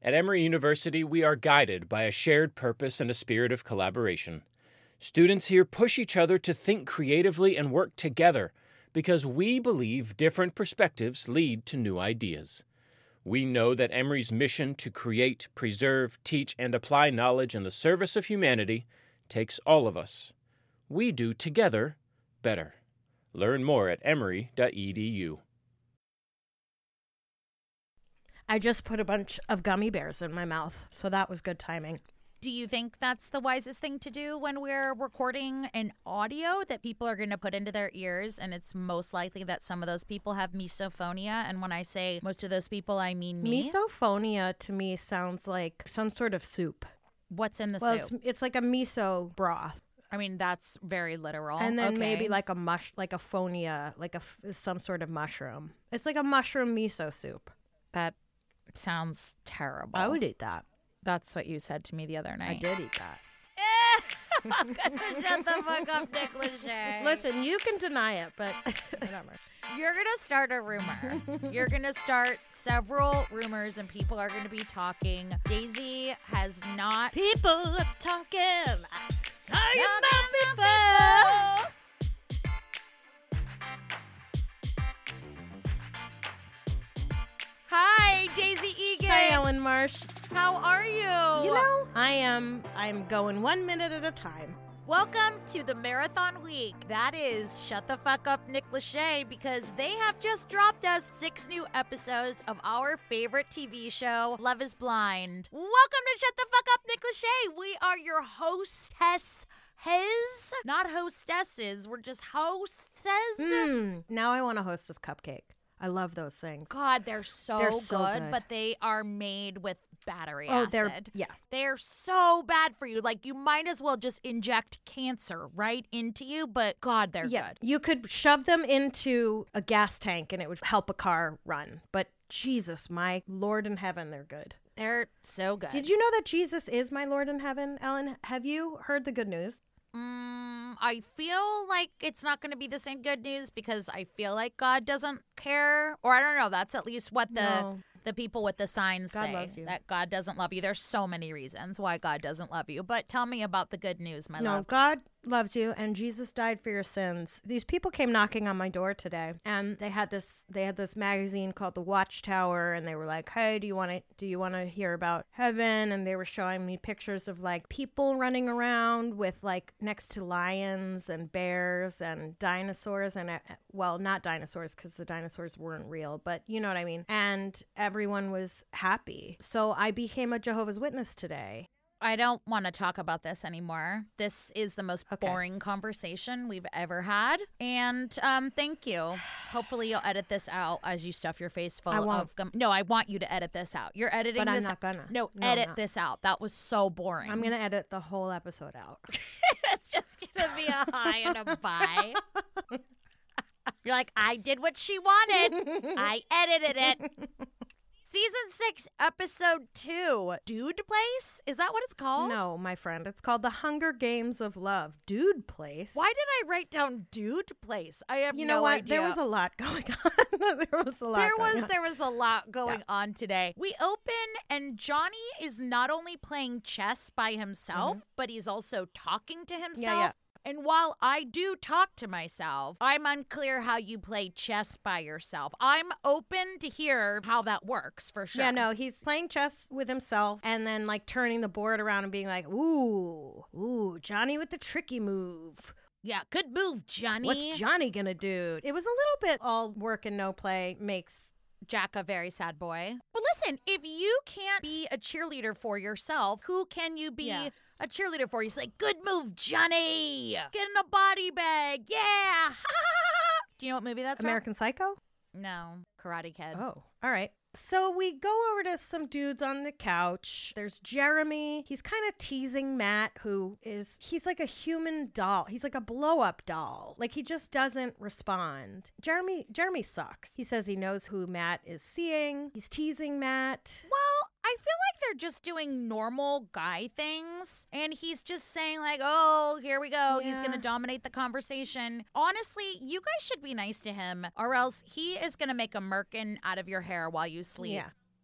At Emory University, we are guided by a shared purpose and a spirit of collaboration. Students here push each other to think creatively and work together because we believe different perspectives lead to new ideas. We know that Emory's mission to create, preserve, teach, and apply knowledge in the service of humanity takes all of us. We do together better. Learn more at emory.edu. I just put a bunch of gummy bears in my mouth, so that was good timing. Do you think that's the wisest thing to do when we're recording an audio that people are going to put into their ears? And it's most likely that some of those people have misophonia. And when I say most of those people, I mean me. Misophonia to me sounds like some sort of soup. What's in the Well, soup? it's like a miso broth. I mean, that's very literal. And then Okay. maybe like a phonia, some sort of mushroom. It's like a mushroom miso soup. That sounds terrible. I would eat that. That's what you said to me the other night. I did eat that. I'm gonna shut the fuck up, Nick Lachey. Listen, you can deny it, but whatever. You're gonna start a rumor. You're gonna start several rumors, and people are gonna be talking. Daisy has not. People are talking about people. Hi, Daisy Egan. Hi, Ellen Marsh. How are you? You know, I'm going 1 minute at a time. Welcome to the Marathon Week. That is Shut the Fuck Up, Nick Lachey, because they have just dropped us 6 new episodes of our favorite TV show, Love is Blind. Welcome to Shut the Fuck Up, Nick Lachey. We are your hostess. Not hostesses. We're just hostesses. Now I want a Hostess cupcake. I love those things. God, they're so good, but they are made with battery acid. They're so bad for you. Like, you might as well just inject cancer right into you, but God, they're good. You could shove them into a gas tank and it would help a car run. But Jesus, my Lord in heaven, they're good. They're so good. Did you know that Jesus is my Lord in heaven, Ellen? Have you heard the good news? I feel like it's not going to be the same good news because I feel like God doesn't care. Or I don't know. That's at least what the people with the signs God say. loves you. That God doesn't love you. There's so many reasons why God doesn't love you. But tell me about the good news, my love. No, God loves you and Jesus died for your sins. These people came knocking on my door today and they had this magazine called The Watchtower and they were like, "Hey, do you want to hear about heaven?" And they were showing me pictures of like people running around with like next to lions and bears and dinosaurs and well, not dinosaurs because the dinosaurs weren't real, but you know what I mean. And everyone was happy. So I became a Jehovah's Witness today. I don't want to talk about this anymore. This is the most boring conversation we've ever had. And thank you. Hopefully you'll edit this out as you stuff your face full of gum. No, I want you to edit this out. You're editing this. this. But I'm not gonna. No, edit this out. That was so boring. I'm going to edit the whole episode out. It's just going to be a high and a bye. You're like, I did what she wanted. I edited it. Season 6, episode 2, Dude Place? Is that what it's called? No, my friend. It's called The Hunger Games of Love. Dude Place? Why did I write down Dude Place? I have no idea. You know what? There was a lot going on. There was a lot going on today. We open and Johnny is not only playing chess by himself, but he's also talking to himself. Yeah. And while I do talk to myself, I'm unclear how you play chess by yourself. I'm open to hear how that works, for sure. Yeah, no, he's playing chess with himself and then like turning the board around and being like, ooh, Johnny with the tricky move. Yeah, good move, Johnny. What's Johnny gonna do? It was a little bit all work and no play makes Jack a very sad boy. Well, listen, if you can't be a cheerleader for yourself, who can you be a cheerleader for? You say, good move, Johnny. Get in a body bag. Yeah. Do you know what movie that's American Psycho? No, Karate Kid. Oh, all right. So we go over to some dudes on the couch. There's Jeremy. He's kind of teasing Matt, he's like a human doll. He's like a blow-up doll. Like, he just doesn't respond. Jeremy sucks. He says he knows who Matt is seeing. He's teasing Matt. Well, I feel like they're just doing normal guy things. And he's just saying like, oh, here we go. Yeah. He's going to dominate the conversation. Honestly, you guys should be nice to him or else he is going to make a merkin out of your hair while you sleep. Yeah.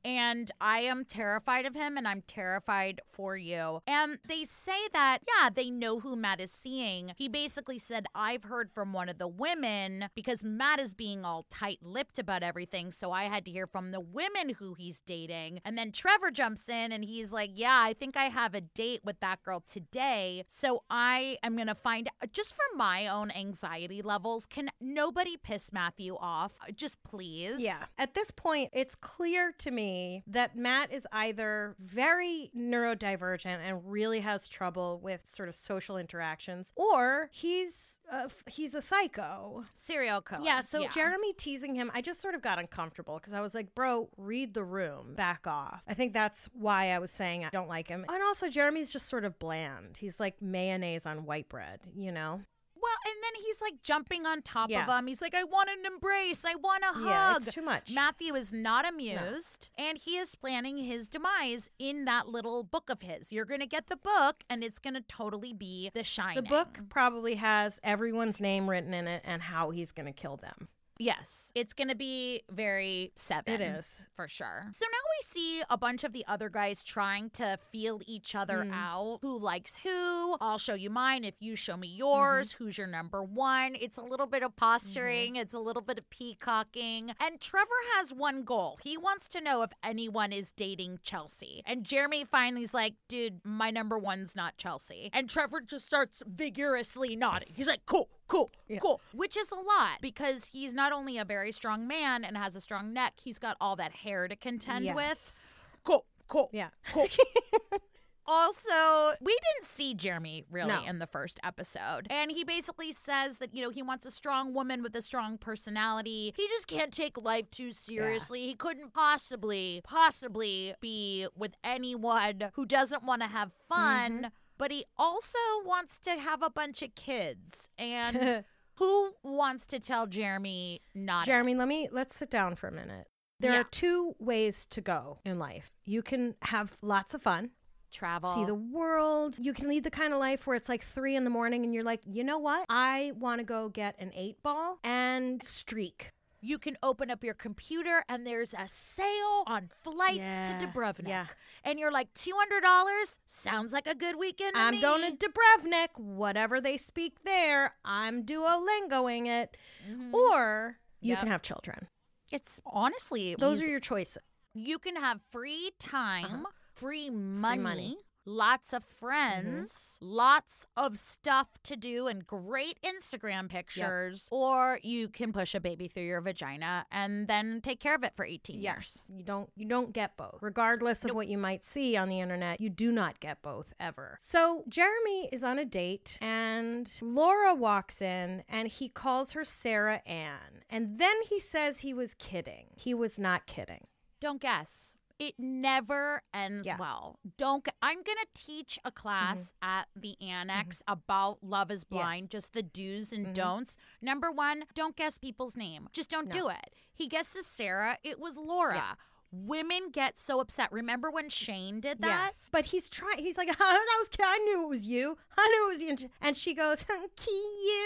And I am terrified of him, and I'm terrified for you. And they say that, yeah, they know who Matt is seeing. He basically said, I've heard from one of the women, because Matt is being all tight-lipped about everything, so I had to hear from the women who he's dating. And then Trevor jumps in, and he's like, yeah, I think I have a date with that girl today, so I am going to find out. Just for my own anxiety levels, can nobody piss Matthew off? Just please. Yeah. At this point, it's clear to me that Matt is either very neurodivergent and really has trouble with sort of social interactions, or he's a psycho. Serial killer. Yeah, so Jeremy teasing him, I just sort of got uncomfortable because I was like, bro, read the room. Back off. I think that's why I was saying I don't like him. And also, Jeremy's just sort of bland. He's like mayonnaise on white bread, you know? Well, and then he's like jumping on top of him. He's like, I want an embrace. I want a hug. Yeah, it's too much. Matthew is not amused, and he is planning his demise in that little book of his. You're going to get the book, and it's going to totally be The Shining. The book probably has everyone's name written in it and how he's going to kill them. Yes, it's going to be very Seven. It is. For sure. So now we see a bunch of the other guys trying to feel each other out. Who likes who? I'll show you mine if you show me yours. Who's your number one? It's a little bit of posturing. It's a little bit of peacocking. And Trevor has one goal. He wants to know if anyone is dating Chelsea. And Jeremy finally's like, dude, my number one's not Chelsea. And Trevor just starts vigorously nodding. He's like, cool. Cool, which is a lot because he's not only a very strong man and has a strong neck, he's got all that hair to contend with. Cool. Yeah. Cool. Also, we didn't see Jeremy really in the first episode. And he basically says that, he wants a strong woman with a strong personality. He just can't take life too seriously. Yeah. He couldn't possibly be with anyone who doesn't want to have fun. But he also wants to have a bunch of kids. And who wants to tell Jeremy not? Jeremy, let's sit down for a minute. There are two ways to go in life. You can have lots of fun. Travel. See the world. You can lead the kind of life where it's like 3 a.m. and you're like, you know what? I want to go get an 8-ball and streak. You can open up your computer and there's a sale on flights to Dubrovnik. Yeah. And you're like, $200? Sounds like a good weekend to me. I'm going to Dubrovnik. Whatever they speak there, I'm Duolingoing it. Or you can have children. It's honestly... Those are your choices. You can have free time, free money. Lots of friends, lots of stuff to do, and great Instagram pictures. Or you can push a baby through your vagina and then take care of it for 18 years. You don't get both. Regardless of what you might see on the internet, you do not get both ever. So Jeremy is on a date, and Laura walks in, and he calls her Sarah Ann. And then he says he was kidding. He was not kidding. Don't guess. It never ends well. I'm going to teach a class at the Annex about Love is Blind, just the do's and don'ts. Number one, don't guess people's name. Just don't do it. He guesses Sarah. It was Laura. Yeah. Women get so upset. Remember when Shane did that? Yes. But he's trying. He's like, I knew it was you. I knew it was you. And she goes, cute.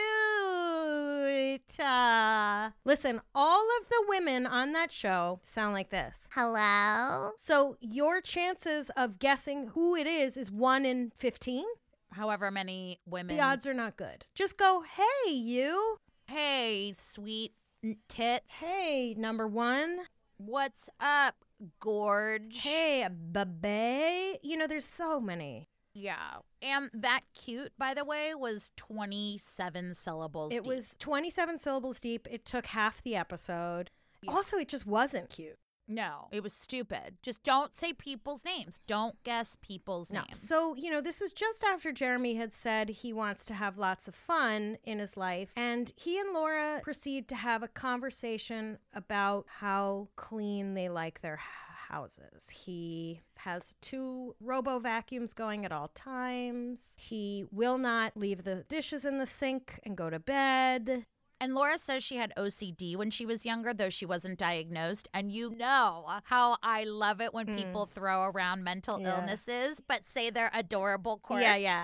Listen, all of the women on that show sound like this. Hello? So your chances of guessing who it is 1 in 15? However many women. The odds are not good. Just go, hey, you. Hey, sweet tits. Hey, number one. What's up, Gorge? Hey, babe. There's so many. Yeah. And that cute, by the way, was 27 syllables deep. It was 27 syllables deep. It took half the episode. Yeah. Also, it just wasn't cute. No, it was stupid. Just don't say people's names. Don't guess people's names. So, this is just after Jeremy had said he wants to have lots of fun in his life. And he and Laura proceed to have a conversation about how clean they like their houses. He has 2 robo vacuums going at all times. He will not leave the dishes in the sink and go to bed. And Laura says she had OCD when she was younger, though she wasn't diagnosed. And you know how I love it when people throw around mental illnesses, but say they're adorable quirks. Yeah.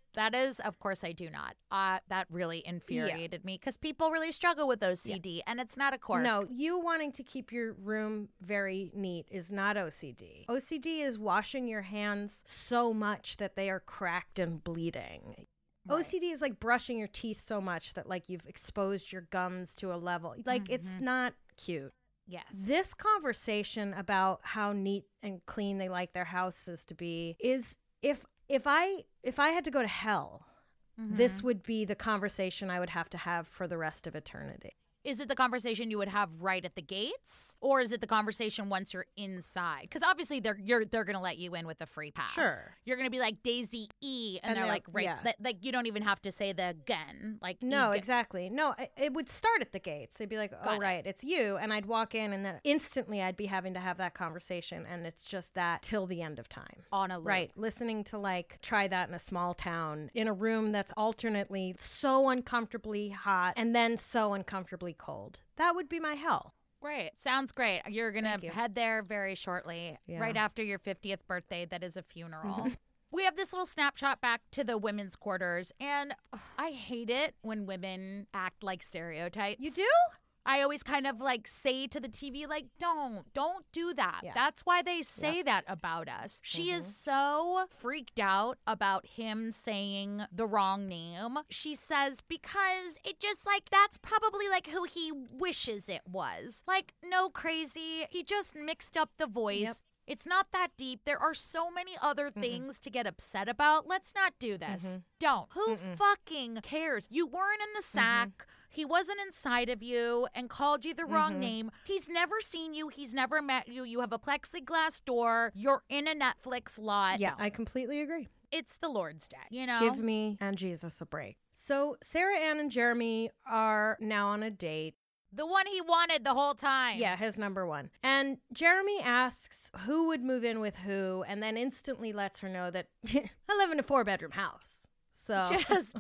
That is, of course, I do not. That really infuriated me because people really struggle with OCD, and it's not a quirk. No, you wanting to keep your room very neat is not OCD. OCD is washing your hands so much that they are cracked and bleeding. Right. OCD is like brushing your teeth so much that like you've exposed your gums to a level. Like it's not cute. Yes. This conversation about how neat and clean they like their houses to be is if I had to go to hell, this would be the conversation I would have to have for the rest of eternity. Is it the conversation you would have right at the gates, or is it the conversation once you're inside? Because obviously they're going to let you in with a free pass. Sure. You're going to be like Daisy E, and they're like, right, like you don't even have to say the again. Like no, exactly. No, it would start at the gates. They'd be like, oh, right, it's you. And I'd walk in, and then instantly I'd be having to have that conversation. And it's just that till the end of time. On a loop. Right. Listening to like Try That in a Small Town in a room that's alternately so uncomfortably hot and then so uncomfortably cold. That would be my hell. Great. Sounds great. You're going to head there very shortly, right after your 50th birthday. That is a funeral. We have this little snapshot back to the women's quarters, and I hate it when women act like stereotypes. You do? I always kind of like say to the TV, like, don't do that. Yeah. That's why they say that about us. She is so freaked out about him saying the wrong name. She says, because it just like, that's probably like who he wishes it was. Like, no, crazy. He just mixed up the voice. Yep. It's not that deep. There are so many other things to get upset about. Let's not do this. Don't. Who fucking cares? You weren't in the sack. He wasn't inside of you and called you the wrong name. He's never seen you. He's never met you. You have a plexiglass door. You're in a Netflix lot. Yeah, I completely agree. It's the Lord's Day, you know? Give me and Jesus a break. So Sarah Ann and Jeremy are now on a date. The one he wanted the whole time. Yeah, his number one. And Jeremy asks who would move in with who, and then instantly lets her know that I live in a 4-bedroom house. So just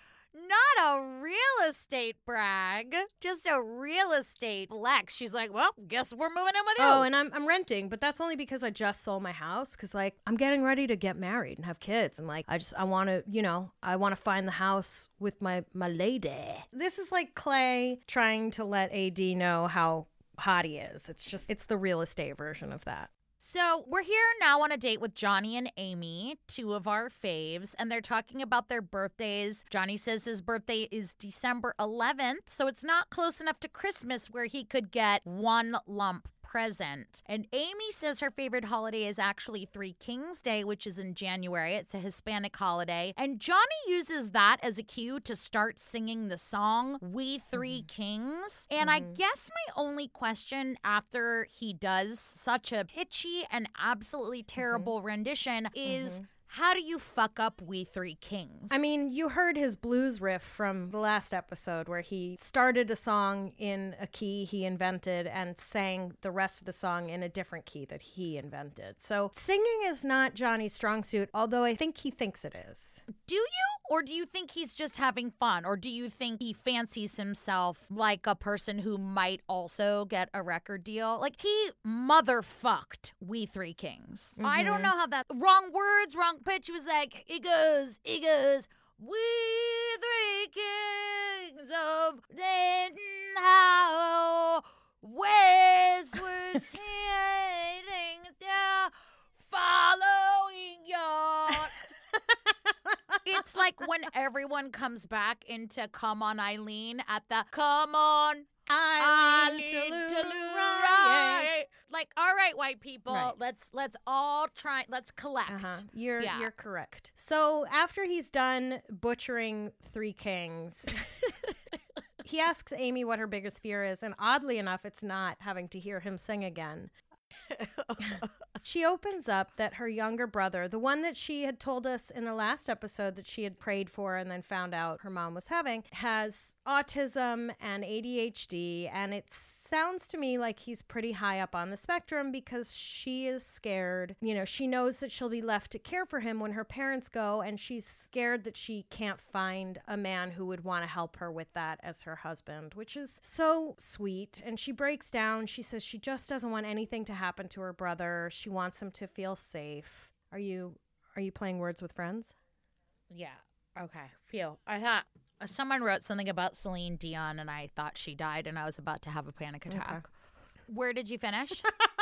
not a real estate brag, just a real estate flex. She's like, well, guess we're moving in with you. Oh, and I'm renting, but that's only because I just sold my house because like I'm getting ready to get married and have kids, and like I want to find the house with my lady. This is like Clay trying to let AD know how hot he is. It's the real estate version of that. So we're here now on a date with Johnny and Amy, two of our faves, and they're talking about their birthdays. Johnny says his birthday is December 11th, so it's not close enough to Christmas where he could get one lump present. And Amy says her favorite holiday is actually Three Kings Day, which is in January. It's a Hispanic holiday. And Johnny uses that as a cue to start singing the song We Three Kings. And I guess my only question after he does such a pitchy and absolutely terrible rendition is, how do you fuck up We Three Kings? I mean, you heard his blues riff from the last episode where he started a song in a key he invented and sang the rest of the song in a different key that he invented. So singing is not Johnny's strong suit, although I think he thinks it is. Do you? Or do you think he's just having fun? Or do you think he fancies himself like a person who might also get a record deal? Like, he motherfucked We Three Kings. I don't know how that... Wrong words, wrong pitch. He was like, he goes, We Three Kings of Denton How Westward heading down, following your... It's like when everyone comes back into Come On Eileen at the Come On Eileen Telluride. Like, all right, white people, right. let's all try, let's collect. You're correct. So after he's done butchering Three Kings, he asks Amy what her biggest fear is, and oddly enough, it's not having to hear him sing again. She opens up that her younger brother, the one that she had told us in the last episode that she had prayed for and then found out her mom was having, has autism and ADHD, and it sounds to me like he's pretty high up on the spectrum because she is scared. You know, she knows that she'll be left to care for him when her parents go, and she's scared that she can't find a man who would want to help her with that as her husband, which is so sweet. And she breaks down. She says she just doesn't want anything to happen to her brother. She wants him to feel safe. Are you playing words with friends? Yeah. Okay, phew. I thought someone wrote something about Celine Dion, and I thought she died, and I was about to have a panic attack. Okay. Where did you finish?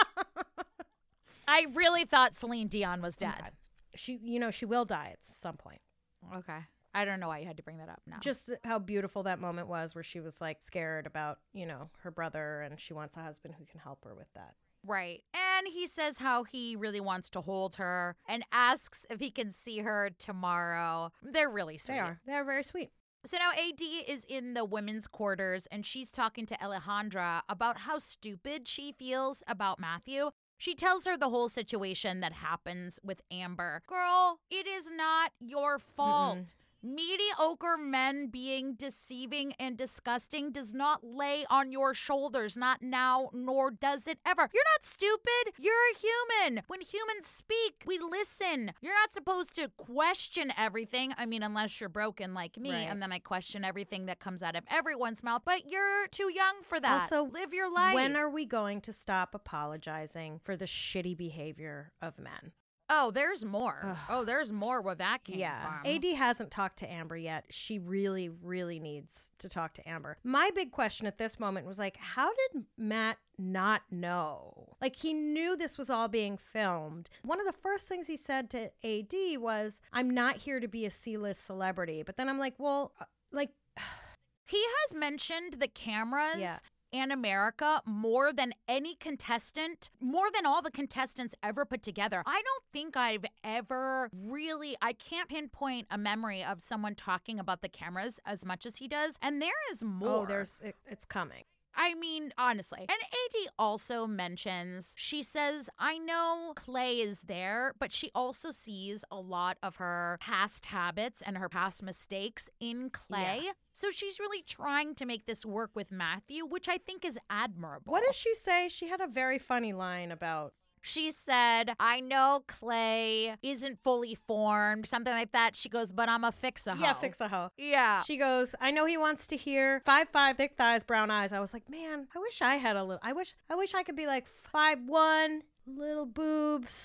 I really thought Celine Dion was dead. Okay. She will die at some point. Okay. I don't know why you had to bring that up now. Just how beautiful that moment was where she was like scared about, her brother, and she wants a husband who can help her with that. Right. And he says how he really wants to hold her and asks if he can see her tomorrow. They're really sweet. They are. They are very sweet. So now AD is in the women's quarters, and she's talking to Alejandra about how stupid she feels about Matthew. She tells her the whole situation that happens with Amber. Girl, it is not your fault. Mm-mm. Mediocre men being deceiving and disgusting does not lay on your shoulders, not now, nor does it ever. You're not stupid. You're a human. When humans speak, we listen. You're not supposed to question everything. I mean, unless you're broken like me, Right. and then I question everything that comes out of everyone's mouth. But you're too young for that. Also, live your life. When are we going to stop apologizing for the shitty behavior of men? Oh, there's more. Ugh. Oh, there's more where that came from. AD hasn't talked to Amber yet. She really, really needs to talk to Amber. My big question at this moment was like, how did Matt not know? Like, he knew this was all being filmed. One of the first things he said to AD was, I'm not here to be a C-list celebrity. But then I'm like, well, He has mentioned the cameras Yeah. and America more than any contestant, more than all the contestants ever put together. I don't think I've ever really, I can't pinpoint a memory of someone talking about the cameras as much as he does. And there is more. It's coming. I mean, honestly. And AD also mentions, she says, I know Clay is there, but she also sees a lot of her past habits and her past mistakes in Clay. Yeah. So she's really trying to make this work with Matthew, which I think is admirable. What does she say? She had a very funny line about... She said, I know Clay isn't fully formed, something like that. She goes, but I'm a fix-a-hoe. Yeah, fix-a-hoe. Yeah. She goes, I know he wants to hear 5'5", thick thighs, brown eyes. I was like, man, I wish I had a little. I wish I could be like 5'1", little boobs,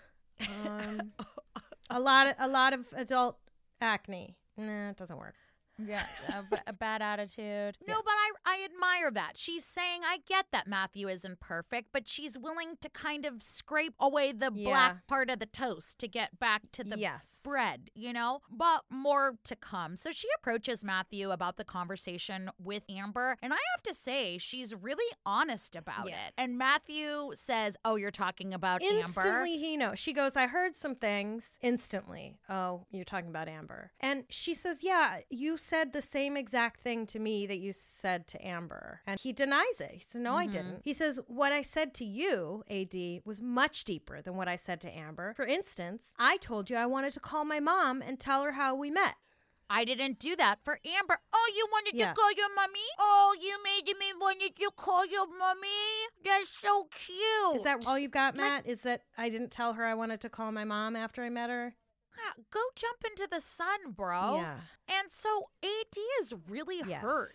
a lot of adult acne. Nah, it doesn't work. Yeah, a bad attitude. No, but I admire that. She's saying, I get that Matthew isn't perfect, but she's willing to kind of scrape away the black part of the toast to get back to the bread, But more to come. So she approaches Matthew about the conversation with Amber, and I have to say, she's really honest about it. And Matthew says, oh, you're talking about Amber? Instantly he knows. She goes, I heard some things. Instantly. Oh, you're talking about Amber. And she says, yeah, you said the same exact thing to me that you said to Amber. And he denies it. He said, no, I didn't. He says, what I said to you, AD, was much deeper than what I said to Amber. For instance, I told you I wanted to call my mom and tell her how we met. I didn't do that for Amber. Oh, you wanted to call your mommy? Oh, you made me wanted to call your mommy? That's so cute. Is that all you've got, Matt? Is that I didn't tell her I wanted to call my mom after I met her? Go jump into the sun, bro. Yeah. And so AD is really hurt.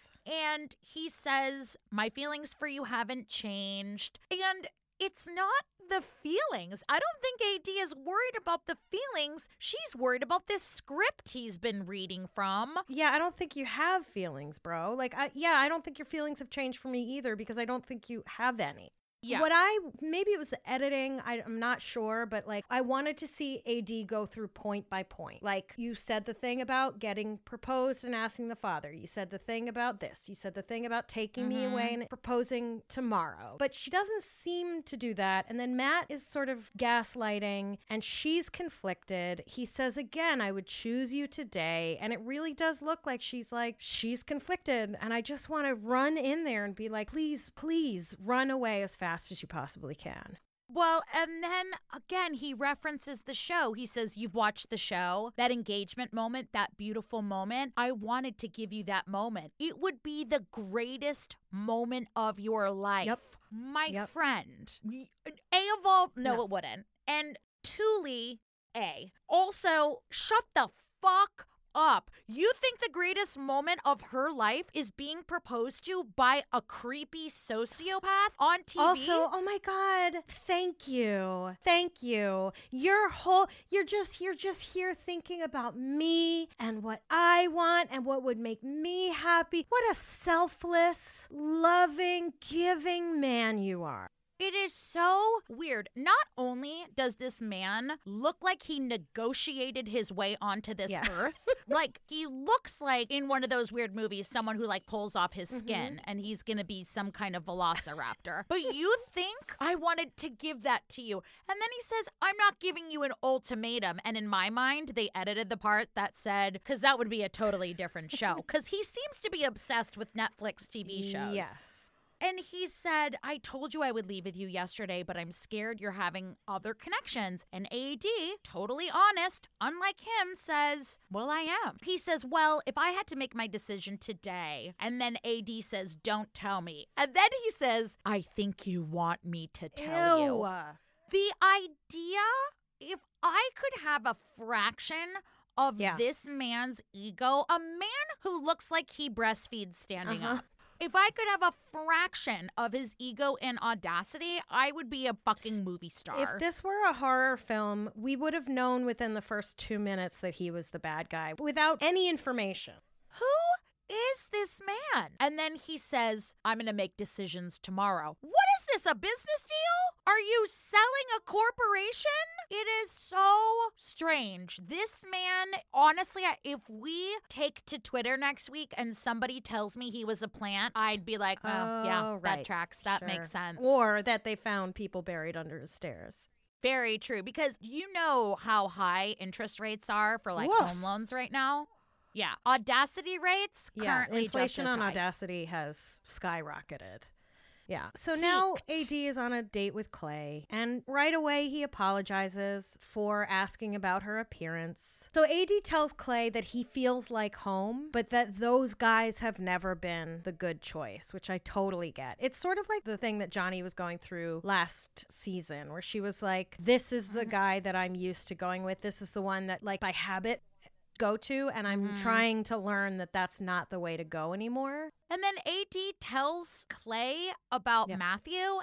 And he says, my feelings for you haven't changed. And it's not the feelings. I don't think AD is worried about the feelings. She's worried about this script he's been reading from. Yeah, I don't think you have feelings, bro. I don't think your feelings have changed for me either because I don't think you have any. Yeah. Maybe it was the editing, I'm not sure, but I wanted to see AD go through point by point. Like, you said the thing about getting proposed and asking the father. You said the thing about this. You said the thing about taking me away and proposing tomorrow. But she doesn't seem to do that. And then Matt is sort of gaslighting and she's conflicted. He says again, I would choose you today. And it really does look like she's conflicted. And I just want to run in there and be like, please, please run away as fast as you possibly can. Well, and then again, he references the show. He says, you've watched the show, that engagement moment, that beautiful moment. I wanted to give you that moment. It would be the greatest moment of your life. My friend. It wouldn't. And Thule, also, shut the fuck up. You think the greatest moment of her life is being proposed to by a creepy sociopath on TV? Also, oh my God, thank you. Thank you. You're just here thinking about me and what I want and what would make me happy. What a selfless, loving, giving man you are. It is so weird. Not only does this man look like he negotiated his way onto this earth, like he looks like in one of those weird movies, someone who like pulls off his skin and he's going to be some kind of velociraptor. But you think I wanted to give that to you. And then he says, I'm not giving you an ultimatum. And in my mind, they edited the part that said, because that would be a totally different show. Because he seems to be obsessed with Netflix TV shows. Yes. And he said, I told you I would leave with you yesterday, but I'm scared you're having other connections. And AD, totally honest, unlike him, says, well, I am. He says, well, if I had to make my decision today, and then AD says, don't tell me. And then he says, I think you want me to tell you. The idea, if I could have a fraction of this man's ego, a man who looks like he breastfeeds standing up. If I could have a fraction of his ego and audacity, I would be a fucking movie star. If this were a horror film, we would have known within the first 2 minutes that he was the bad guy without any information. Who is this man? And then he says, I'm going to make decisions tomorrow. What is this, a business deal? Are you selling a corporation? It is so strange. This man, honestly, if we take to Twitter next week and somebody tells me he was a plant, I'd be like, oh yeah, right. that tracks. That makes sense. Or that they found people buried under his stairs. Very true. Because you know how high interest rates are for like home loans right now? Yeah. Audacity rates currently inflation just as on high. Audacity has skyrocketed. Yeah. So now AD is on a date with Clay, and right away he apologizes for asking about her appearance. So AD tells Clay that he feels like home, but that those guys have never been the good choice, which I totally get. It's sort of like the thing that Johnny was going through last season, where she was like, this is the guy that I'm used to going with. This is the one that, like, by habit go to, and I'm trying to learn that that's not the way to go anymore. And then AD tells Clay about Matthew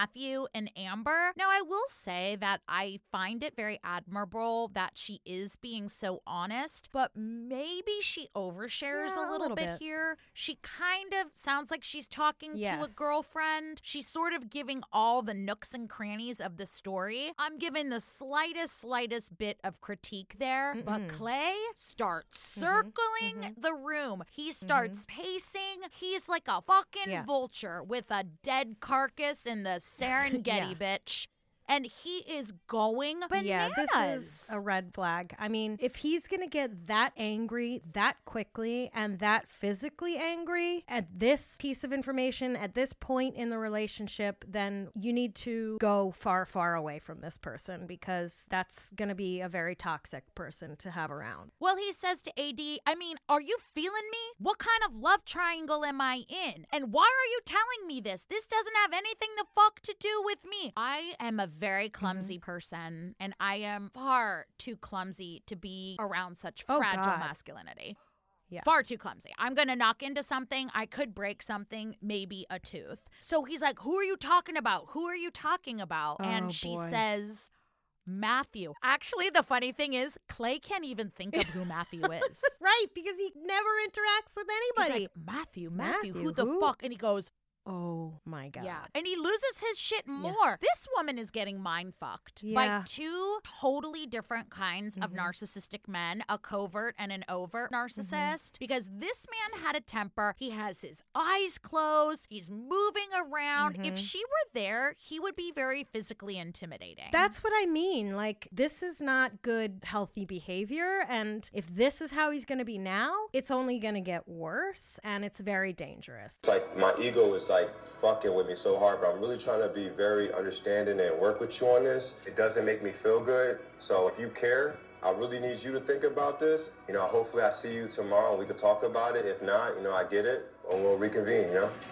and Amber. Now, I will say that I find it very admirable that she is being so honest, but maybe she overshares a little bit here. She kind of sounds like she's talking to a girlfriend. She's sort of giving all the nooks and crannies of the story. I'm giving the slightest bit of critique there, but Clay starts circling the room. He starts pacing. He's like a fucking vulture with a dead carcass in the Serengeti, bitch. And he is going bananas. Yeah, this is a red flag. I mean, if he's going to get that angry that quickly and that physically angry at this piece of information, at this point in the relationship, then you need to go far, far away from this person, because that's going to be a very toxic person to have around. Well, he says to AD, I mean, are you feeling me? What kind of love triangle am I in? And why are you telling me this? This doesn't have anything the fuck to do with me. I am a very clumsy person, and I am far too clumsy to be around such fragile masculinity. Yeah. Far too clumsy. I'm going to knock into something. I could break something, maybe a tooth. So he's like, who are you talking about? Who are you talking about? And she says, Matthew. Actually, the funny thing is, Clay can't even think of who Matthew is. Right, because he never interacts with anybody. He's like, Matthew, who the fuck? And he goes, oh my God. Yeah. And he loses his shit more. This woman is getting mind fucked by two totally different kinds of narcissistic men, a covert and an overt narcissist, because this man had a temper. He has his eyes closed. He's moving around. If she were there, he would be very physically intimidating. That's what I mean. Like, this is not good, healthy behavior. And if this is how he's going to be now, it's only going to get worse, and it's very dangerous. It's like my ego is like fucking with me so hard, but I'm really trying to be very understanding and work with you on this. It doesn't make me feel good. So if you care, I really need you to think about this. You know, hopefully I see you tomorrow and we can talk about it. If not, you know, I get it, or we'll reconvene, you know?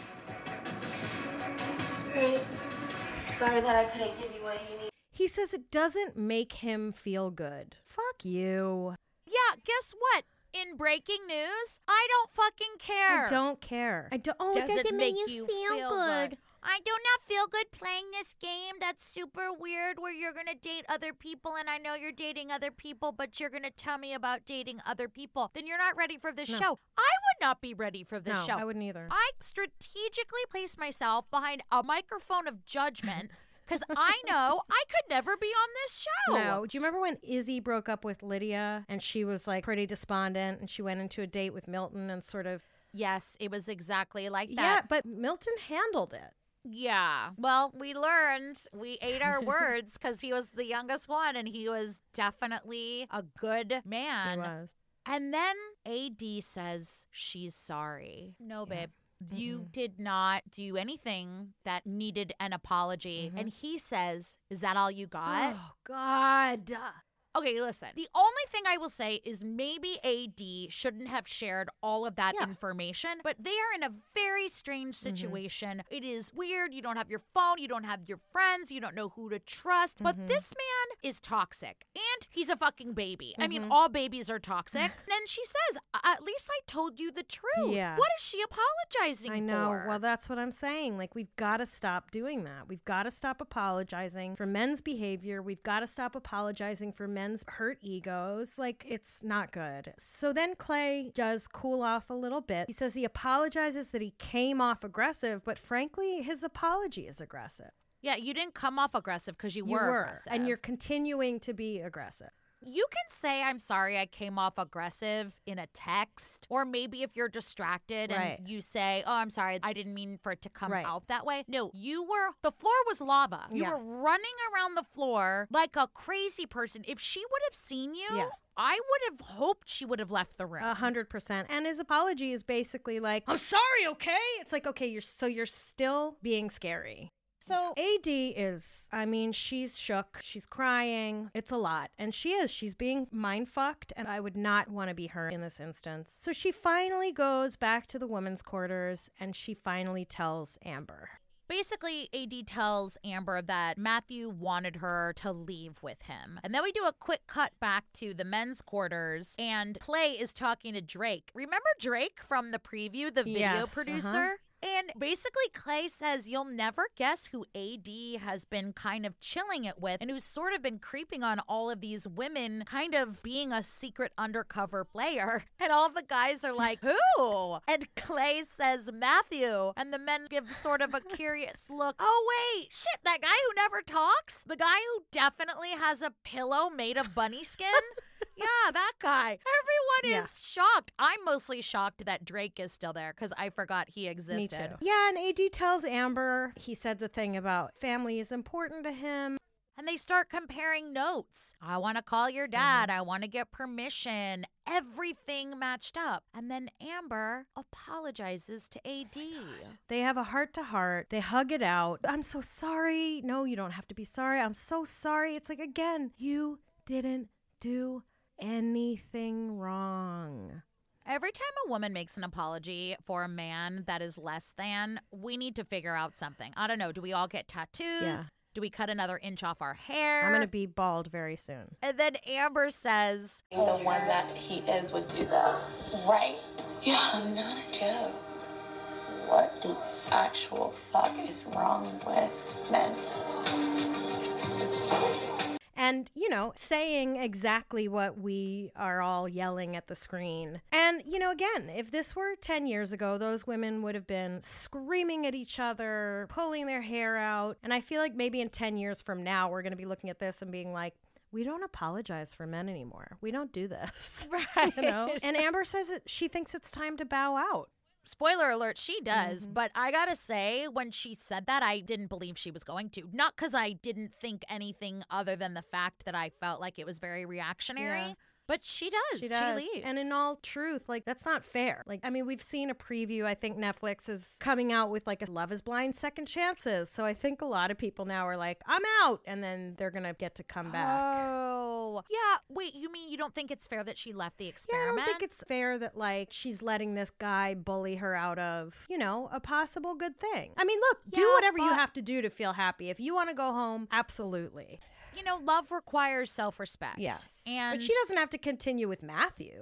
Right. Sorry that I couldn't give you what you need. He says it doesn't make him feel good. Fuck you. Yeah, guess what? In breaking news, I don't fucking care. I don't care. I don't. Oh, it doesn't make you feel good. I do not feel good playing this game that's super weird where you're going to date other people and I know you're dating other people, but you're going to tell me about dating other people. Then you're not ready for this show. I would not be ready for this show. I wouldn't either. I strategically placed myself behind a microphone of judgment because I know I could never be on this show. No. Do you remember when Izzy broke up with Lydia and she was like pretty despondent and she went into a date with Milton and sort of... Yes, it was exactly like that. Yeah, but Milton handled it. Yeah. Well, we learned, we ate our words because he was the youngest one and he was definitely a good man. He was. And then AD says she's sorry. No, babe. You did not do anything that needed an apology. And he says, is that all you got? Oh, God. Okay, listen. The only thing I will say is maybe AD shouldn't have shared all of that information, but they are in a very strange situation. It is weird. You don't have your phone. You don't have your friends. You don't know who to trust. But this man is toxic, and he's a fucking baby. I mean, all babies are toxic. And then she says, at least I told you the truth. Yeah. What is she apologizing for? I know. Well, that's what I'm saying. Like, we've got to stop doing that. We've got to stop apologizing for men's behavior. We've got to stop apologizing for men's hurt egos. Like, it's not good. So then Clay does cool off a little bit. He says he apologizes that he came off aggressive, but frankly, his apology is aggressive. Yeah, you didn't come off aggressive because you were aggressive. And you're continuing to be aggressive. You can say, I'm sorry I came off aggressive in a text. Or maybe if you're distracted and you say, oh, I'm sorry, I didn't mean for it to come out that way. No, the floor was lava. You were running around the floor like a crazy person. If she would have seen you, I would have hoped she would have left the room. 100%. And his apology is basically like, I'm sorry, okay? It's like, okay, you're still being scary. So AD is, I mean, she's shook. She's crying. It's a lot. And she's being mind-fucked, and I would not want to be her in this instance. So she finally goes back to the women's quarters, and she finally tells Amber. Basically, AD tells Amber that Matthew wanted her to leave with him. And then we do a quick cut back to the men's quarters, and Clay is talking to Drake. Remember Drake from the preview, the video producer? And basically, Clay says you'll never guess who AD has been kind of chilling it with and who's sort of been creeping on all of these women, kind of being a secret undercover player. And all the guys are like, who? And Clay says Matthew. And the men give sort of a curious look. Oh, wait, shit, that guy who never talks? The guy who definitely has a pillow made of bunny skin? Yeah, that guy. Everyone is shocked. I'm mostly shocked that Drake is still there because I forgot he existed. Me too. Yeah, and AD tells Amber, he said the thing about family is important to him. And they start comparing notes. I want to call your dad. I want to get permission. Everything matched up. And then Amber apologizes to AD. They have a heart-to-heart. They hug it out. I'm so sorry. No, you don't have to be sorry. I'm so sorry. It's like, again, you didn't do anything wrong. Every time a woman makes an apology for a man that is less than, we need to figure out something. I don't know. Do we all get tattoos? Yeah. Do we cut another inch off our hair? I'm going to be bald very soon. And then Amber says, The one that he is would do that. Right. Yeah, not a joke. What the actual fuck is wrong with men? And, you know, saying exactly what we are all yelling at the screen. And, you know, again, if this were 10 years ago, those women would have been screaming at each other, pulling their hair out. And I feel like maybe in 10 years from now, we're going to be looking at this and being like, we don't apologize for men anymore. We don't do this. Right. You know? And Amber says that she thinks it's time to bow out. Spoiler alert, she does. But I gotta say, when she said that, I didn't believe she was going to. Not because I didn't think anything other than the fact that I felt like it was very reactionary. Yeah. But she does. She leaves. And in all truth, like, that's not fair. Like, I mean, we've seen a preview. I think Netflix is coming out with like a Love is Blind Second Chances. So I think a lot of people now are like, I'm out. And then they're going to get to come back. Oh. Yeah. Wait, you mean you don't think it's fair that she left the experiment? Yeah, I don't think it's fair that, like, she's letting this guy bully her out of, you know, a possible good thing. I mean, look, do whatever you have to do to feel happy. If you want to go home, absolutely. You know, love requires self-respect. Yes. And but she doesn't have to continue with Matthew.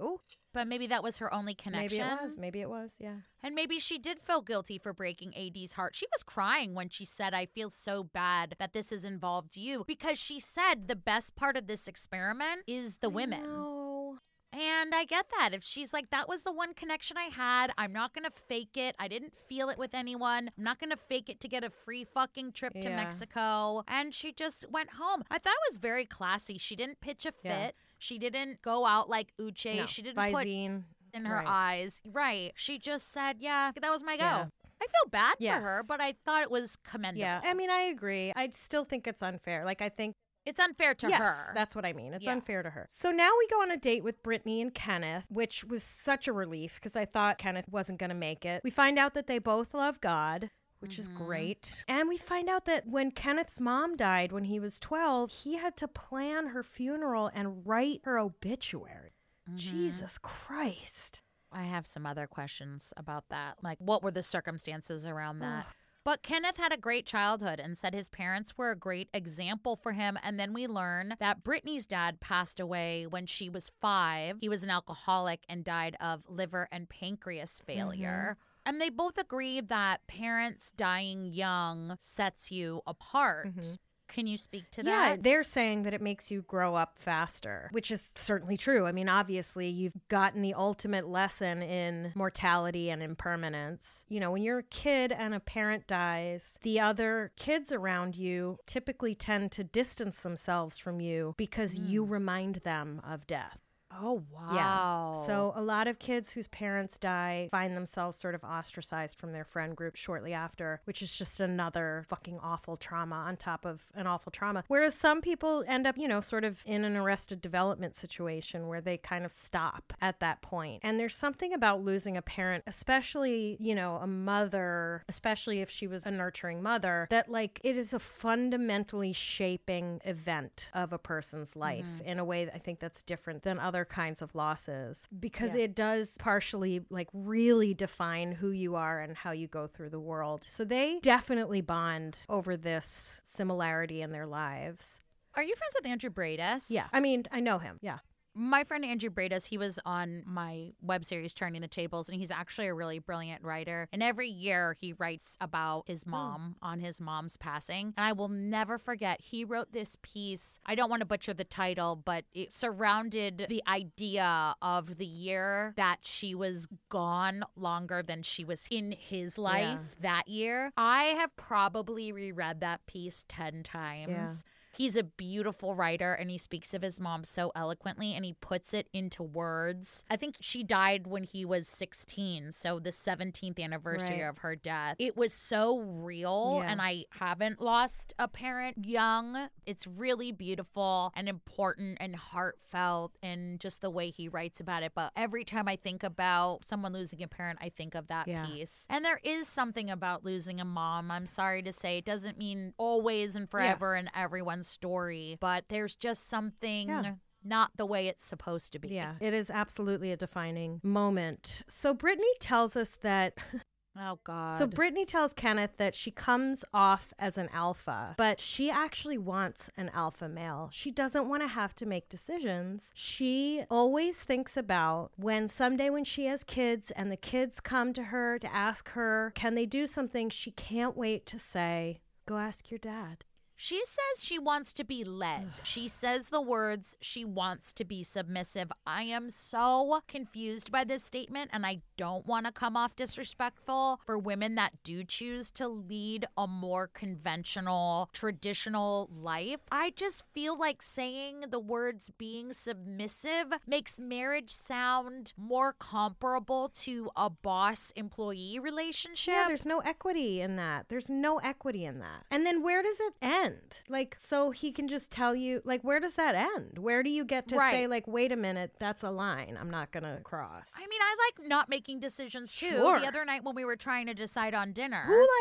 But maybe that was her only connection. Maybe it was, yeah. And maybe she did feel guilty for breaking AD's heart. She was crying when she said, I feel so bad that this has involved you. Because she said the best part of this experiment is the women. No. And I get that. If she's like, that was the one connection I had, I'm not going to fake it. I didn't feel it with anyone. I'm not going to fake it to get a free fucking trip to Mexico. And she just went home. I thought it was very classy. She didn't pitch a fit. Yeah. She didn't go out like Uche. No. She didn't Visine. put in her eyes. Right. She just said, yeah, that was my go. Yeah. I feel bad Yes. for her, but I thought it was commendable. Yeah, I mean, I agree. I still think it's unfair. Like, I think It's unfair to yes, her. that's what I mean. It's Yeah. unfair to her. So now we go on a date with Brittany and Kenneth, which was such a relief because I thought Kenneth wasn't going to make it. We find out that they both love God, which is great. And we find out that when Kenneth's mom died when he was 12, he had to plan her funeral and write her obituary. Jesus Christ. I have some other questions about that. Like, what were the circumstances around that? But Kenneth had a great childhood and said his parents were a great example for him. And then we learn that Brittany's dad passed away when she was 5. He was an alcoholic and died of liver and pancreas failure. And they both agree that parents dying young sets you apart. Can you speak to Yeah, that? they're saying that it makes you grow up faster, which is certainly true. I mean, obviously, you've gotten the ultimate lesson in mortality and impermanence. You know, when you're a kid and a parent dies, the other kids around you typically tend to distance themselves from you because you remind them of death. Oh, wow. Yeah. So a lot of kids whose parents die find themselves sort of ostracized from their friend group shortly after, which is just another fucking awful trauma on top of an awful trauma. Whereas some people end up, you know, sort of in an arrested development situation where they kind of stop at that point. And there's something about losing a parent, especially, you know, a mother, especially if she was a nurturing mother, that like it is a fundamentally shaping event of a person's life in a way that I think that's different than other kinds of losses because it does partially like really define who you are and how you go through the world. So they definitely bond over this similarity in their lives. Are you friends with Andrew Bradis? Yeah. I mean, I know him. Yeah. My friend Andrew Bradis, he was on my web series Turning the Tables, and he's actually a really brilliant writer. And every year he writes about his mom on his mom's passing. And I will never forget, he wrote this piece. I don't want to butcher the title, but it surrounded the idea of the year that she was gone longer than she was in his life that year. I have probably reread that piece 10 times. Yeah. He's a beautiful writer and he speaks of his mom so eloquently and he puts it into words. I think she died when he was 16, so the 17th anniversary of her death. It was so real and I haven't lost a parent young. It's really beautiful and important and heartfelt and just the way he writes about it. But every time I think about someone losing a parent, I think of that piece. And there is something about losing a mom. I'm sorry to say it doesn't mean always and forever in everyone's story, but there's just something not the way it's supposed to be. Yeah, it is absolutely a defining moment. So Brittany tells us that Oh, God. So Brittany tells Kenneth that she comes off as an alpha, but she actually wants an alpha male. She doesn't want to have to make decisions. She always thinks about when someday when she has kids and the kids come to her to ask her, can they do something? She can't wait to say, go ask your dad. She says she wants to be led. She says the words, she wants to be submissive. I am so confused by this statement, and I don't want to come off disrespectful for women that do choose to lead a more conventional, traditional life. I just feel like saying the words being submissive makes marriage sound more comparable to a boss-employee relationship. Yeah, there's no equity in that. There's no equity in that. And then where does it end? Like, so he can just tell you, like, where does that end? Where do you get to say, like, wait a minute, that's a line I'm not going to cross? I mean, I like not making decisions, too. Sure. The other night when we were trying to decide on dinner.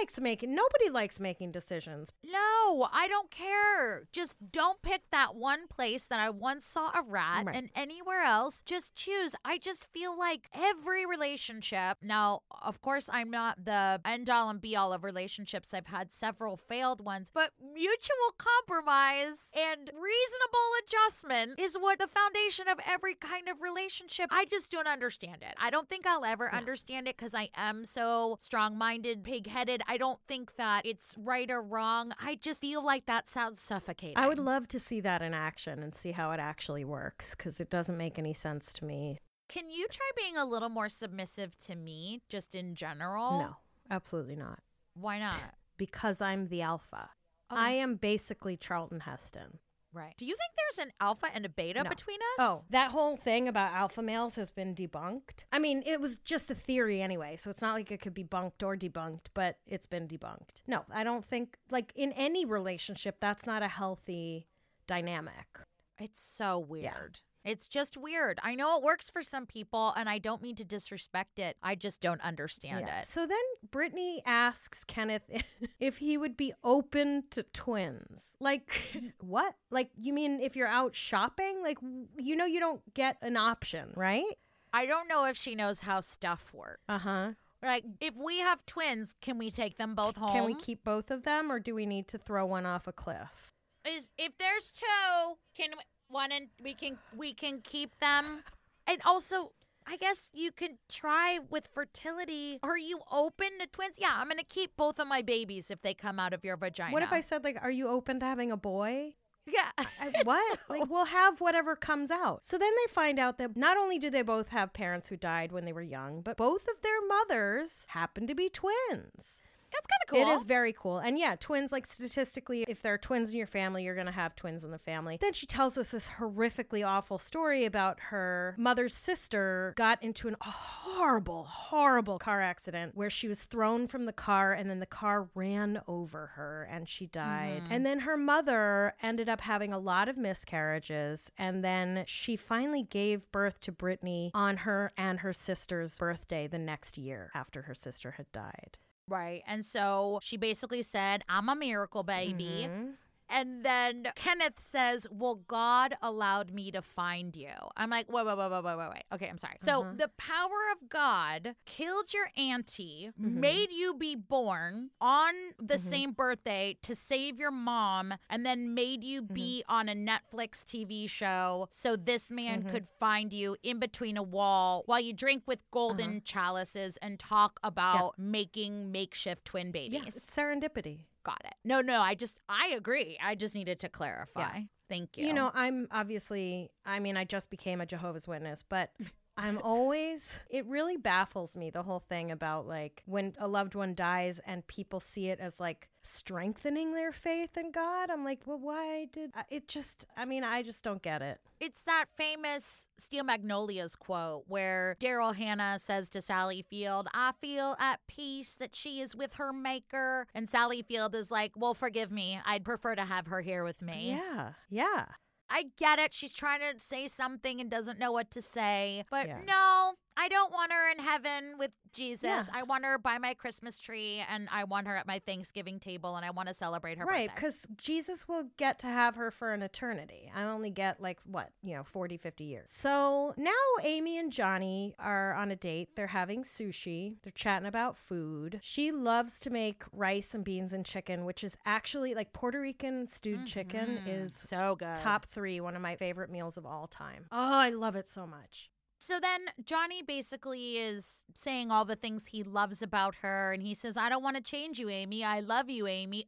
Nobody likes making decisions. No, I don't care. Just don't pick that one place that I once saw a rat and anywhere else. Just choose. I just feel like every relationship. Now, of course, I'm not the end all and be all of relationships. I've had several failed ones, but you mutual compromise and reasonable adjustment is what the foundation of every kind of relationship. I just don't understand it. I don't think I'll ever understand it because I am so strong-minded, pig-headed. I don't think that it's right or wrong. I just feel like that sounds suffocating. I would love to see that in action and see how it actually works, because it doesn't make any sense to me. Can you try being a little more submissive to me, just in general? No, absolutely not. Why not? Because I'm the alpha. Okay. I am basically Charlton Heston. Right. Do you think there's an alpha and a beta No. between us? Oh, that whole thing about alpha males has been debunked. I mean, it was just a theory anyway, so it's not like it could be bunked or debunked, but it's been debunked. No, I don't think, like, in any relationship, that's not a healthy dynamic. It's so weird. It's just weird. I know it works for some people, and I don't mean to disrespect it. I just don't understand it. So then Brittany asks Kenneth if he would be open to twins. Like, what? Like, you mean if you're out shopping? Like, you know you don't get an option, right? I don't know if she knows how stuff works. Uh-huh. Like, if we have twins, can we take them both home? Can we keep both of them, or do we need to throw one off a cliff? If there's two, can one and we can keep them? And also, I guess you could try with fertility. Are you open to twins? Yeah, I'm gonna keep both of my babies if they come out of your vagina. What if I said, like, are you open to having a boy? Yeah. What? Like, we'll have whatever comes out. So then they find out that not only do they both have parents who died when they were young, but both of their mothers happen to be twins. That's kind of cool. It is very cool. And yeah, twins, like, statistically, if there are twins in your family, you're going to have twins in the family. Then she tells us this horrifically awful story about her mother's sister got into a horrible, horrible car accident where she was thrown from the car and then the car ran over her and she died. And then her mother ended up having a lot of miscarriages. And then she finally gave birth to Brittany on her and her sister's birthday the next year after her sister had died. Right. And so she basically said, I'm a miracle baby. Mm-hmm. And then Kenneth says, well, God allowed me to find you. I'm like, wait. Okay, I'm sorry. So the power of God killed your auntie, made you be born on the same birthday to save your mom, and then made you be on a Netflix TV show so this man could find you in between a wall while you drink with golden chalices and talk about making makeshift twin babies. Yeah, it's serendipity. Got it. No, I agree. I just needed to clarify. Yeah. Thank you. You know, I just became a Jehovah's Witness, but I'm always, it really baffles me, the whole thing about, like, when a loved one dies and people see it as, like, strengthening their faith in God. I'm like, well, why did I just don't get it. It's that famous Steel Magnolias quote where Daryl Hannah says to Sally Field, I feel at peace that she is with her maker. And Sally Field is like, well, forgive me. I'd prefer to have her here with me. Yeah. I get it. She's trying to say something and doesn't know what to say. But Yeah. no, I don't want her in heaven with Jesus. Yeah. I want her by my Christmas tree, and I want her at my Thanksgiving table, and I want to celebrate her Right, birthday. because Jesus will get to have her for an eternity. I only get, like, 40, 50 years. So now Amy and Johnny are on a date. They're having sushi. They're chatting about food. She loves to make rice and beans and chicken, which is actually, like, Puerto Rican stewed chicken is So good. top 3, one of my favorite meals of all time. Oh, I love it so much. So then Johnny basically is saying all the things he loves about her, and he says, I don't want to change you, Amy. I love you, Amy.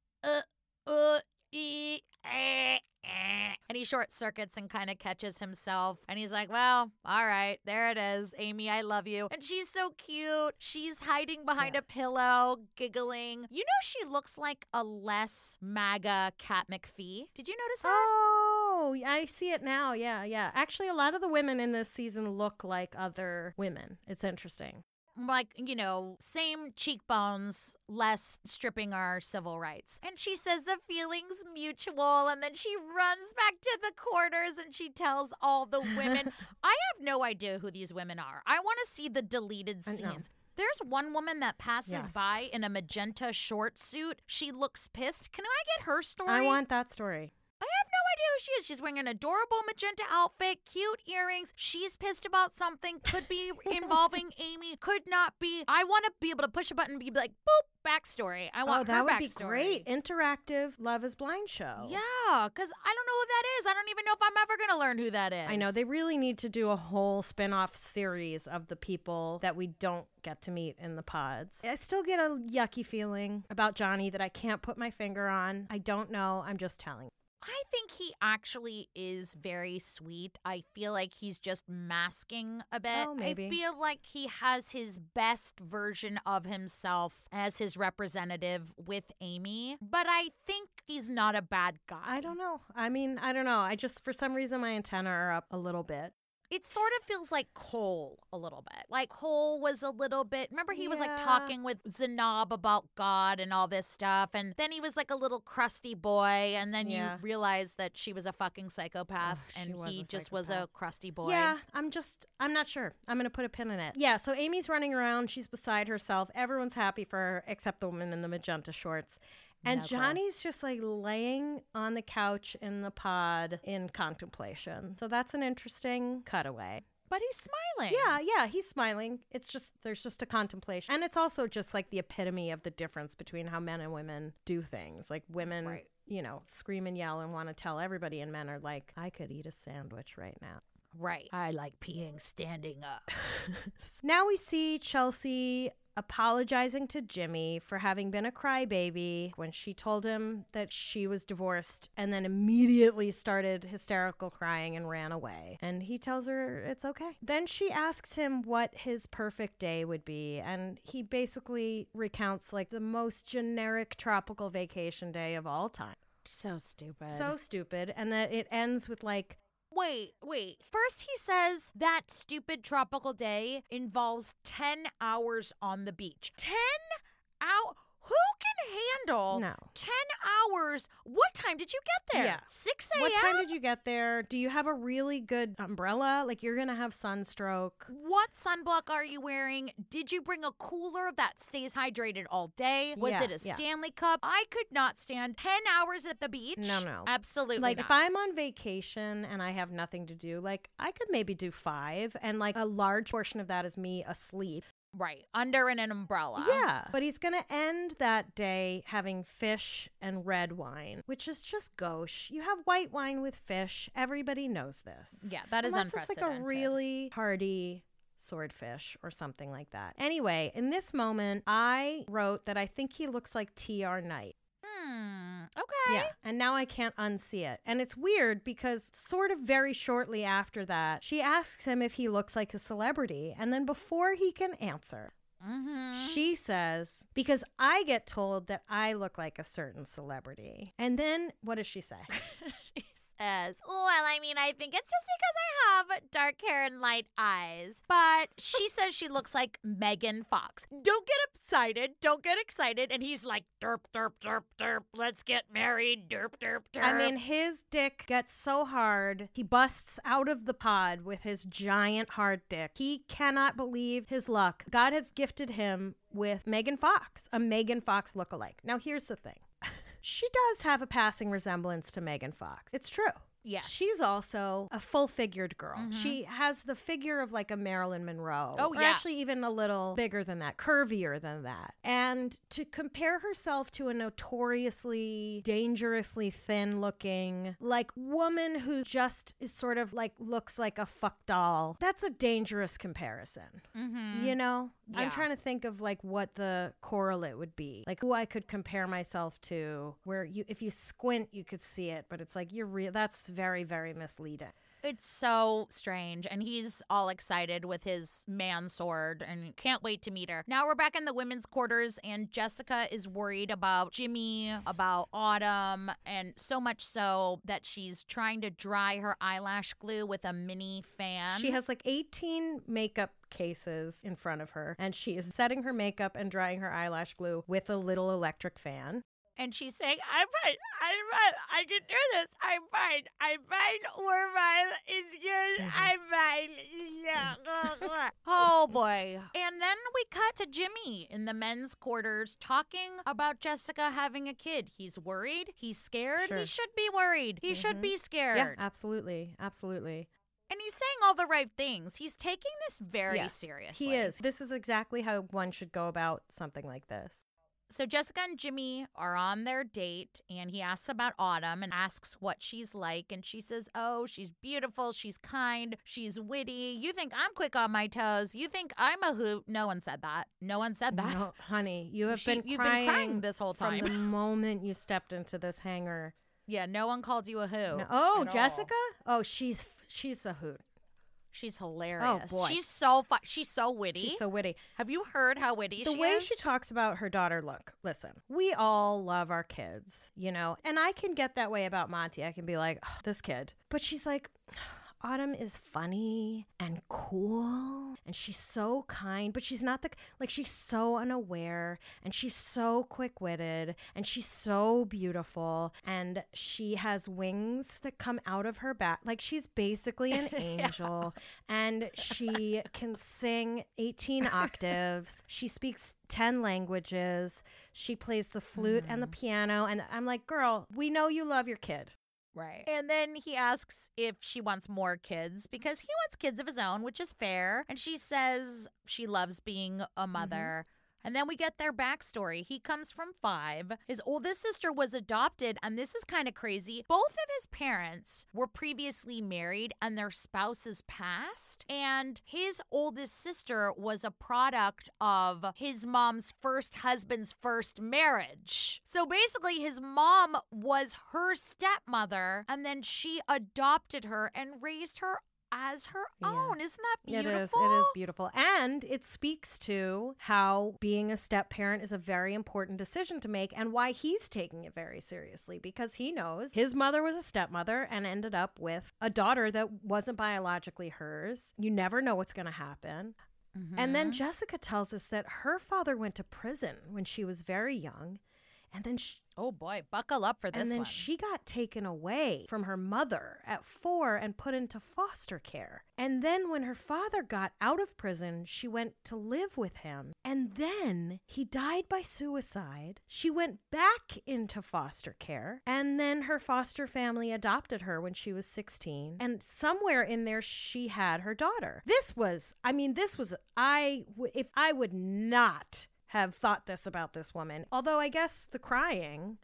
And he short circuits and kind of catches himself. And he's like, well, all right, there it is. Amy, I love you. And she's so cute. She's hiding behind a pillow, giggling. You know, she looks like a less MAGA Kat McPhee. Did you notice that? Oh, I see it now. Yeah. Actually, a lot of the women in this season look like other women. It's interesting. Like, you know, same cheekbones, less stripping our civil rights. And she says the feeling's mutual, and then she runs back to the quarters and she tells all the women. I have no idea who these women are. I want to see the deleted scenes. There's one woman that passes by in a magenta short suit. She looks pissed. Can I get her story? I want that story. I have no who she is. She's wearing an adorable magenta outfit, cute earrings. She's pissed about something. Could be involving Amy. Could not be. I want to be able to push a button and be like, boop, backstory. I want that her would backstory. be great. Interactive Love is Blind show. Yeah, because I don't know who that is. I don't even know if I'm ever going to learn who that is. I know. They really need to do a whole spin-off series of the people that we don't get to meet in the pods. I still get a yucky feeling about Johnny that I can't put my finger on. I don't know. I'm just telling. I think he actually is very sweet. I feel like he's just masking a bit. Oh, maybe. I feel like he has his best version of himself as his representative with Amy, but I think he's not a bad guy. I don't know. I mean, I don't know. I just, for some reason, my antenna are up a little bit. It sort of feels like Cole a little bit. Like Cole was a little bit, remember he was like Yeah. talking with Zanab about God and all this stuff. And then he was like a little crusty boy. And then Yeah. you realized that she was a fucking psychopath She and was he a just was a psychopath. crusty boy. Yeah, I'm not sure. I'm going to put a pin in it. Yeah, so Amy's running around. She's beside herself. Everyone's happy for her except the woman in the magenta shorts. And Never. Johnny's just like laying on the couch in the pod in contemplation. So that's an interesting cutaway. But he's smiling. Yeah, he's smiling. It's just, there's just a contemplation. And it's also just like the epitome of the difference between how men and women do things. Like women, Right. you know, scream and yell and want to tell everybody, and men are like, I could eat a sandwich right now. Right. I like peeing standing up. Now we see Chelsea apologizing to Jimmy for having been a crybaby when she told him that she was divorced, and then immediately started hysterical crying and ran away. And he tells her it's okay. Then she asks him what his perfect day would be, and he basically recounts like the most generic tropical vacation day of all time. So stupid. So stupid. And that it ends with like, Wait. First, he says that stupid tropical day involves 10 hours on the beach. 10 hours? Who can handle No. 10 hours? What time did you get there? Yeah. 6 a.m.? what time did you get there? Do you have a really good umbrella? Like, you're going to have sunstroke. What sunblock are you wearing? Did you bring a cooler that stays hydrated all day? Was Yeah, it a yeah. Stanley Cup? I could not stand 10 hours at the beach. No. Absolutely Like, not. if I'm on vacation and I have nothing to do, like, I could maybe do 5. And, like, a large portion of that is me asleep. Right. Under an umbrella. Yeah. But he's going to end that day having fish and red wine, which is just gauche. You have white wine with fish. Everybody knows this. Yeah, that is Unless it's unprecedented. like a really hearty swordfish or something like that. Anyway, in this moment, I wrote that I think he looks like T.R. Knight. Okay. Yeah, and now I can't unsee it. And it's weird because sort of very shortly after that, she asks him if he looks like a celebrity. And then before he can answer, she says, because I get told that I look like a certain celebrity. And then what does she say? She says, well, I mean, I think it's just because I have dark hair and light eyes. But she says she looks like Megan Fox. Don't get excited. Don't get excited. And he's like, derp, derp, derp, derp. Let's get married. Derp, derp, derp. I mean, his dick gets so hard, he busts out of the pod with his giant hard dick. He cannot believe his luck. God has gifted him with Megan Fox, a Megan Fox lookalike. Now, here's the thing. She does have a passing resemblance to Megan Fox. It's true. Yes. She's also a full-figured girl. She has the figure of like a Marilyn Monroe. Oh, or yeah. actually even a little bigger than that, curvier than that. And to compare herself to a notoriously, dangerously thin-looking, like woman who just is sort of like looks like a fuck doll, that's a dangerous comparison. You know? Yeah. I'm trying to think of like what the correlate would be, like who I could compare myself to, where you, if you squint, you could see it, but it's like you're real. That's very, very misleading. It's so strange. And he's all excited with his man sword and can't wait to meet her. Now we're back in the women's quarters, and Jessica is worried about Jimmy, about Autumn, and so much so that she's trying to dry her eyelash glue with a mini fan. She has like 18 makeup cases in front of her, and she is setting her makeup and drying her eyelash glue with a little electric fan. And she's saying, I'm fine, I can do this, I'm fine, we're fine, it's good, I'm fine. Yeah. Oh, boy. And then we cut to Jimmy in the men's quarters talking about Jessica having a kid. He's worried. He's scared. Sure. He should be worried. He should be scared. Yeah, absolutely. Absolutely. And he's saying all the right things. He's taking this very seriously. He is. This is exactly how one should go about something like this. So Jessica and Jimmy are on their date, and he asks about Autumn and asks what she's like. And she says, oh, she's beautiful, she's kind, she's witty. You think I'm quick on my toes. You think I'm a hoot. No one said that. No one said that. No, honey, you've been You've been crying this whole from time. the moment you stepped into this hangar. Yeah, no one called you a hoot. No. Oh, at all. Jessica? Oh, she's a hoot. She's hilarious. Oh, boy. She's so She's so witty. She's so witty. Have you heard how witty she is? The way she talks about her daughter, look, listen, we all love our kids, you know, and I can get that way about Monty. I can be like, oh, this kid. But she's like, Autumn is funny and cool and she's so kind, but she's not she's so unaware and she's so quick-witted and she's so beautiful and she has wings that come out of her back. Like she's basically an angel and she can sing 18 octaves. She speaks 10 languages. She plays the flute and the piano. And I'm like, girl, we know you love your kid. Right. And then he asks if she wants more kids because he wants kids of his own, which is fair. And she says she loves being a mother. And then we get their backstory. He comes from 5. His oldest sister was adopted, and this is kind of crazy. Both of his parents were previously married, and their spouses passed. And his oldest sister was a product of his mom's first husband's first marriage. So basically, his mom was her stepmother, and then she adopted her and raised her as her own. Isn't that beautiful? It is beautiful. And it speaks to how being a step parent is a very important decision to make and why he's taking it very seriously because he knows his mother was a stepmother and ended up with a daughter that wasn't biologically hers. You never know what's going to happen. And then Jessica tells us that her father went to prison when she was very young. And then oh boy, buckle up for this one. And then she got taken away from her mother at 4 and put into foster care. And then when her father got out of prison, she went to live with him. And then he died by suicide. She went back into foster care. And then her foster family adopted her when she was 16. And somewhere in there, she had her daughter. If I would not have thought this about this woman. Although I guess the crying.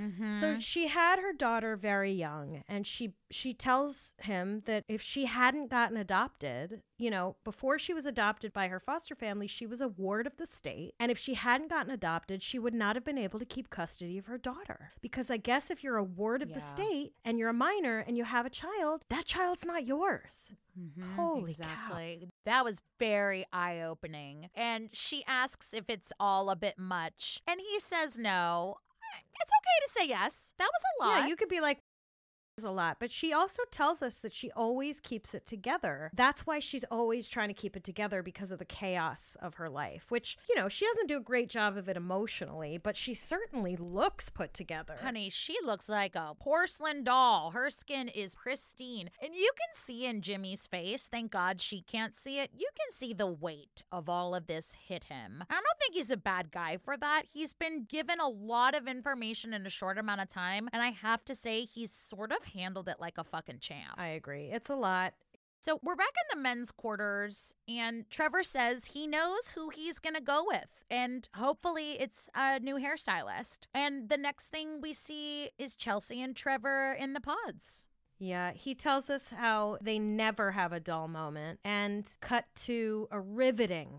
So she had her daughter very young, and she tells him that if she hadn't gotten adopted, you know, before she was adopted by her foster family, she was a ward of the state. And if she hadn't gotten adopted, she would not have been able to keep custody of her daughter. Because I guess if you're a ward of the state and you're a minor and you have a child, that child's not yours. Holy cow. That was very eye-opening. And she asks if it's all a bit much. And he says no. It's okay to say yes. That was a lot. Yeah, you could be like, a lot, but she also tells us that she always keeps it together. That's why she's always trying to keep it together, because of the chaos of her life, which, you know, she doesn't do a great job of it emotionally, but she certainly looks put together. Honey, she looks like a porcelain doll. Her skin is pristine. And you can see in Jimmy's face, thank God she can't see it, you can see the weight of all of this hit him. I don't think he's a bad guy for that. He's been given a lot of information in a short amount of time, and I have to say he's sort of handled it like a fucking champ. I agree. It's a lot. So we're back in the men's quarters, and Trevor says he knows who he's going to go with, and hopefully it's a new hairstylist. And the next thing we see is Chelsea and Trevor in the pods. Yeah, he tells us how they never have a dull moment, and cut to a riveting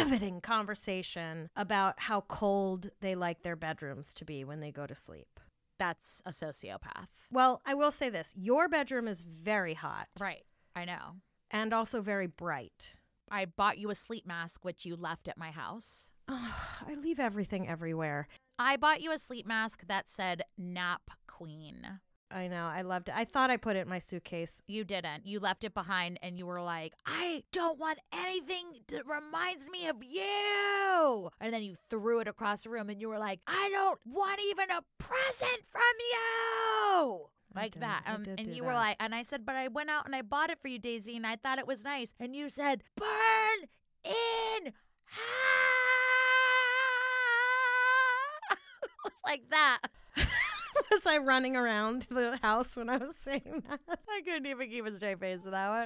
conversation about how cold they like their bedrooms to be when they go to sleep. That's a sociopath. Well, I will say this. Your bedroom is very hot. Right. I know. And also very bright. I bought you a sleep mask, which you left at my house. Oh, I leave everything everywhere. I bought you a sleep mask that said Nap Queen. I know. I loved it. I thought I put it in my suitcase. You didn't. You left it behind and you were like, I don't want anything that reminds me of you. And then you threw it across the room and you were like, I don't want even a present from you. like did. that. I And did do you were that. like, and I said, but I went out and I bought it for you, Daisy, and I thought it was nice. And you said, burn in like that. Was I running around the house when I was saying that? I couldn't even keep a straight face with that one.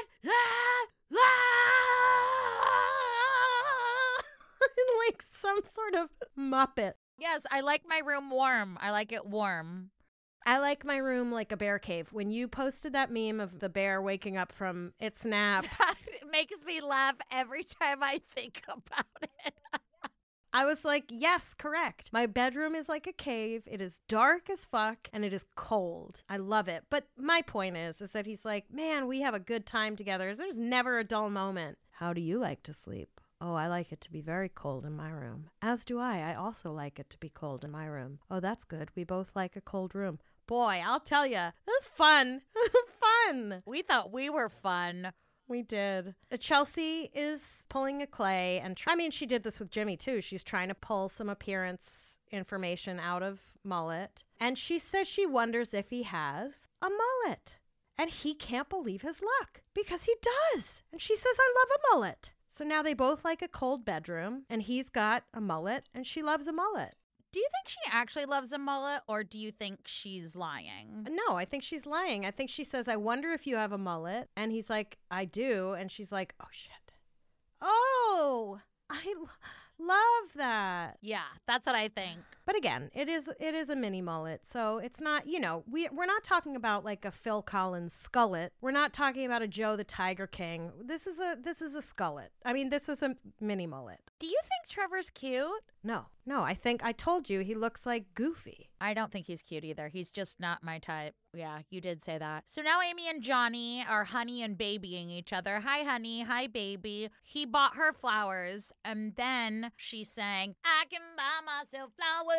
Like some sort of Muppet. Yes, I like my room warm. I like it warm. I like my room like a bear cave. When you posted that meme of the bear waking up from its nap, It makes me laugh every time I think about it. I was like, yes, correct. My bedroom is like a cave. It is dark as fuck and it is cold. I love it. But my point is that he's like, man, we have a good time together. There's never a dull moment. How do you like to sleep? Oh, I like it to be very cold in my room. As do I. I also like it to be cold in my room. Oh, that's good. We both like a cold room. Boy, I'll tell you, it was fun. Fun. We thought we were fun. We did. Chelsea is pulling a Clay, and she did this with Jimmy too. She's trying to pull some appearance information out of Mullet, and she says she wonders if he has a mullet, and he can't believe his luck because he does. And she says, "I love a mullet." So now they both like a cold bedroom, and he's got a mullet, and she loves a mullet. Do you think she actually loves a mullet, or do you think she's lying? No, I think she's lying. I think she says, "I wonder if you have a mullet." And he's like, "I do." And she's like, "Oh, shit. Oh, I love that." Yeah, that's what I think. But again, it is a mini mullet. So it's not, we're not talking about like a Phil Collins skullet. We're not talking about a Joe the Tiger King. This is a skullet. I mean, this is a mini mullet. Do you think Trevor's cute? No, I think I told you he looks like Goofy. I don't think he's cute either. He's just not my type. Yeah, you did say that. So now Amy and Johnny are honey and babying each other. Hi, honey. Hi, baby. He bought her flowers, and then she sang, I can buy myself flowers.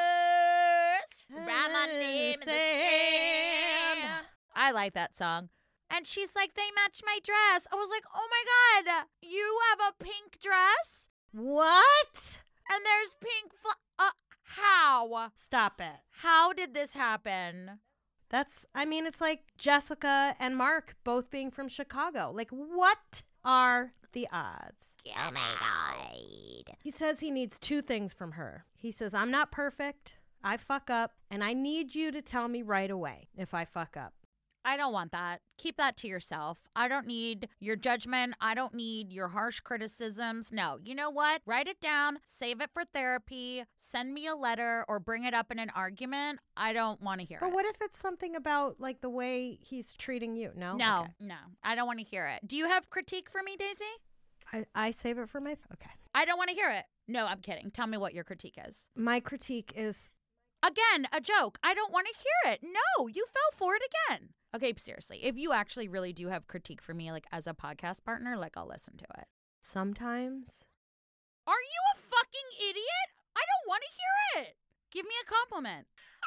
Write my name in the sand. I like that song. And she's like, they match my dress. I was like, oh my God, you have a pink dress? What? And there's pink how? Stop it. How did this happen? It's like Jessica and Mark both being from Chicago. Like, what are the odds? Oh my God. He says he needs two things from her. He says, I'm not perfect. I fuck up. And I need you to tell me right away if I fuck up. I don't want that. Keep that to yourself. I don't need your judgment. I don't need your harsh criticisms. No, you know what? Write it down, save it for therapy, send me a letter, or bring it up in an argument. I don't want to hear it. But what if it's something about like the way he's treating you? No? No, Okay. no. I don't want to hear it. Do you have critique for me, Daisy? I save it for okay. I don't want to hear it. No, I'm kidding. Tell me what your critique is. My critique is... Again, a joke. I don't want to hear it. No, you fell for it again. Okay, seriously. If you actually really do have critique for me, like as a podcast partner, like I'll listen to it. Sometimes. Are you a fucking idiot? I don't want to hear it. Give me a compliment.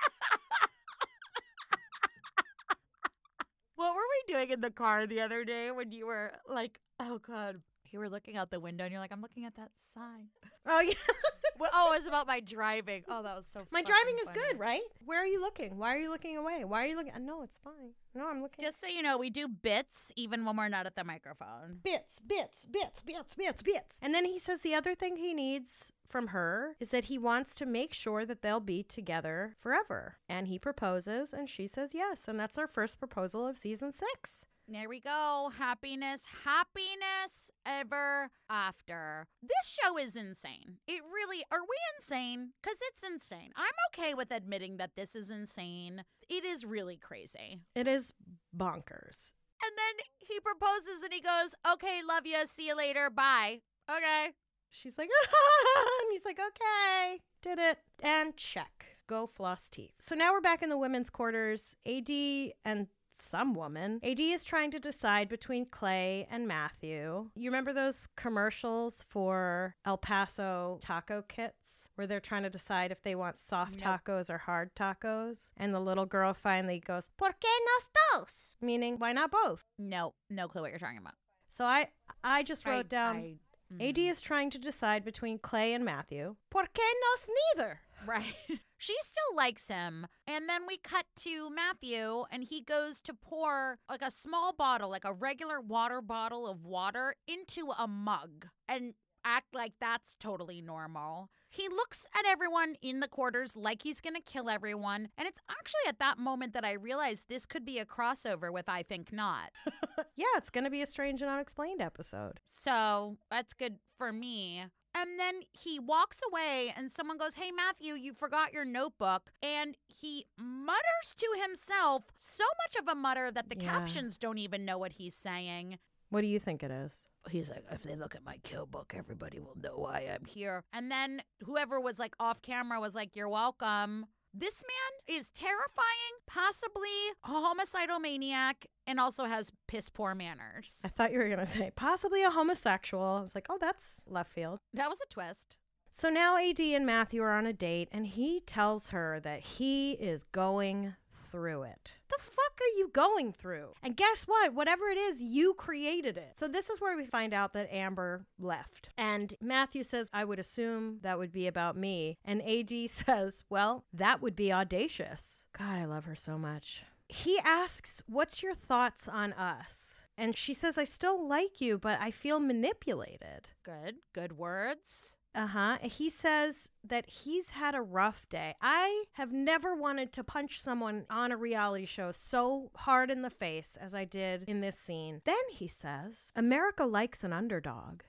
What were we doing in the car the other day when you were like, oh God, you were looking out the window and you're like, I'm looking at that sign. Oh, yeah. Oh, it was about my driving. Oh, that was so My fucking driving is funny. good, right? Where are you looking? Why are you looking away? Why are you looking? No, it's fine. No, I'm looking. Just so you know, we do bits even when we're not at the microphone. Bits. And then he says the other thing he needs from her is that he wants to make sure that they'll be together forever. And he proposes and she says yes. And that's our first proposal of season 6. There we go. Happiness ever after. This show is insane. It really, are we insane? Because it's insane. I'm okay with admitting that this is insane. It is really crazy. It is bonkers. And then he proposes and he goes, okay, love you. See you later. Bye. Okay. She's like, and he's like, okay, did it. And check. Go floss teeth. So now we're back in the women's quarters. AD and some woman. AD is trying to decide between Clay and Matthew. You remember those commercials for El Paso taco kits where they're trying to decide if they want soft tacos or hard tacos? And the little girl finally goes, ¿Por qué no dos? Meaning, why not both? No clue what you're talking about. So I just wrote down, AD is trying to decide between Clay and Matthew. ¿Por qué nos neither? Right. She still likes him. And then we cut to Matthew, and he goes to pour like a small bottle, like a regular water bottle of water into a mug and act like that's totally normal. He looks at everyone in the quarters like he's going to kill everyone. And it's actually at that moment that I realized this could be a crossover with I Think Not. Yeah, it's going to be a Strange and Unexplained episode. So that's good for me. And then he walks away and someone goes, "Hey, Matthew, you forgot your notebook." And he mutters to himself, so much of a mutter that the captions don't even know what he's saying. What do you think it is? He's like, "If they look at my kill book, everybody will know why I'm here." And then whoever was like off camera was like, "You're welcome." This man is terrifying, possibly a homicidal maniac, and also has piss poor manners. I thought you were going to say possibly a homosexual. I was like, oh, that's left field. That was a twist. So now AD and Matthew are on a date, and he tells her that he is going through it. The fuck are you going through? And guess what? Whatever it is, you created it. So this is where we find out that Amber left. And Matthew says, "I would assume that would be about me." And AD says, "Well, that would be audacious." God, I love her so much. He asks, "What's your thoughts on us?" And she says, "I still like you, but I feel manipulated." Good words. He says that he's had a rough day. "I have never wanted to punch someone on a reality show so hard in the face as I did in this scene." Then he says, "America likes an underdog.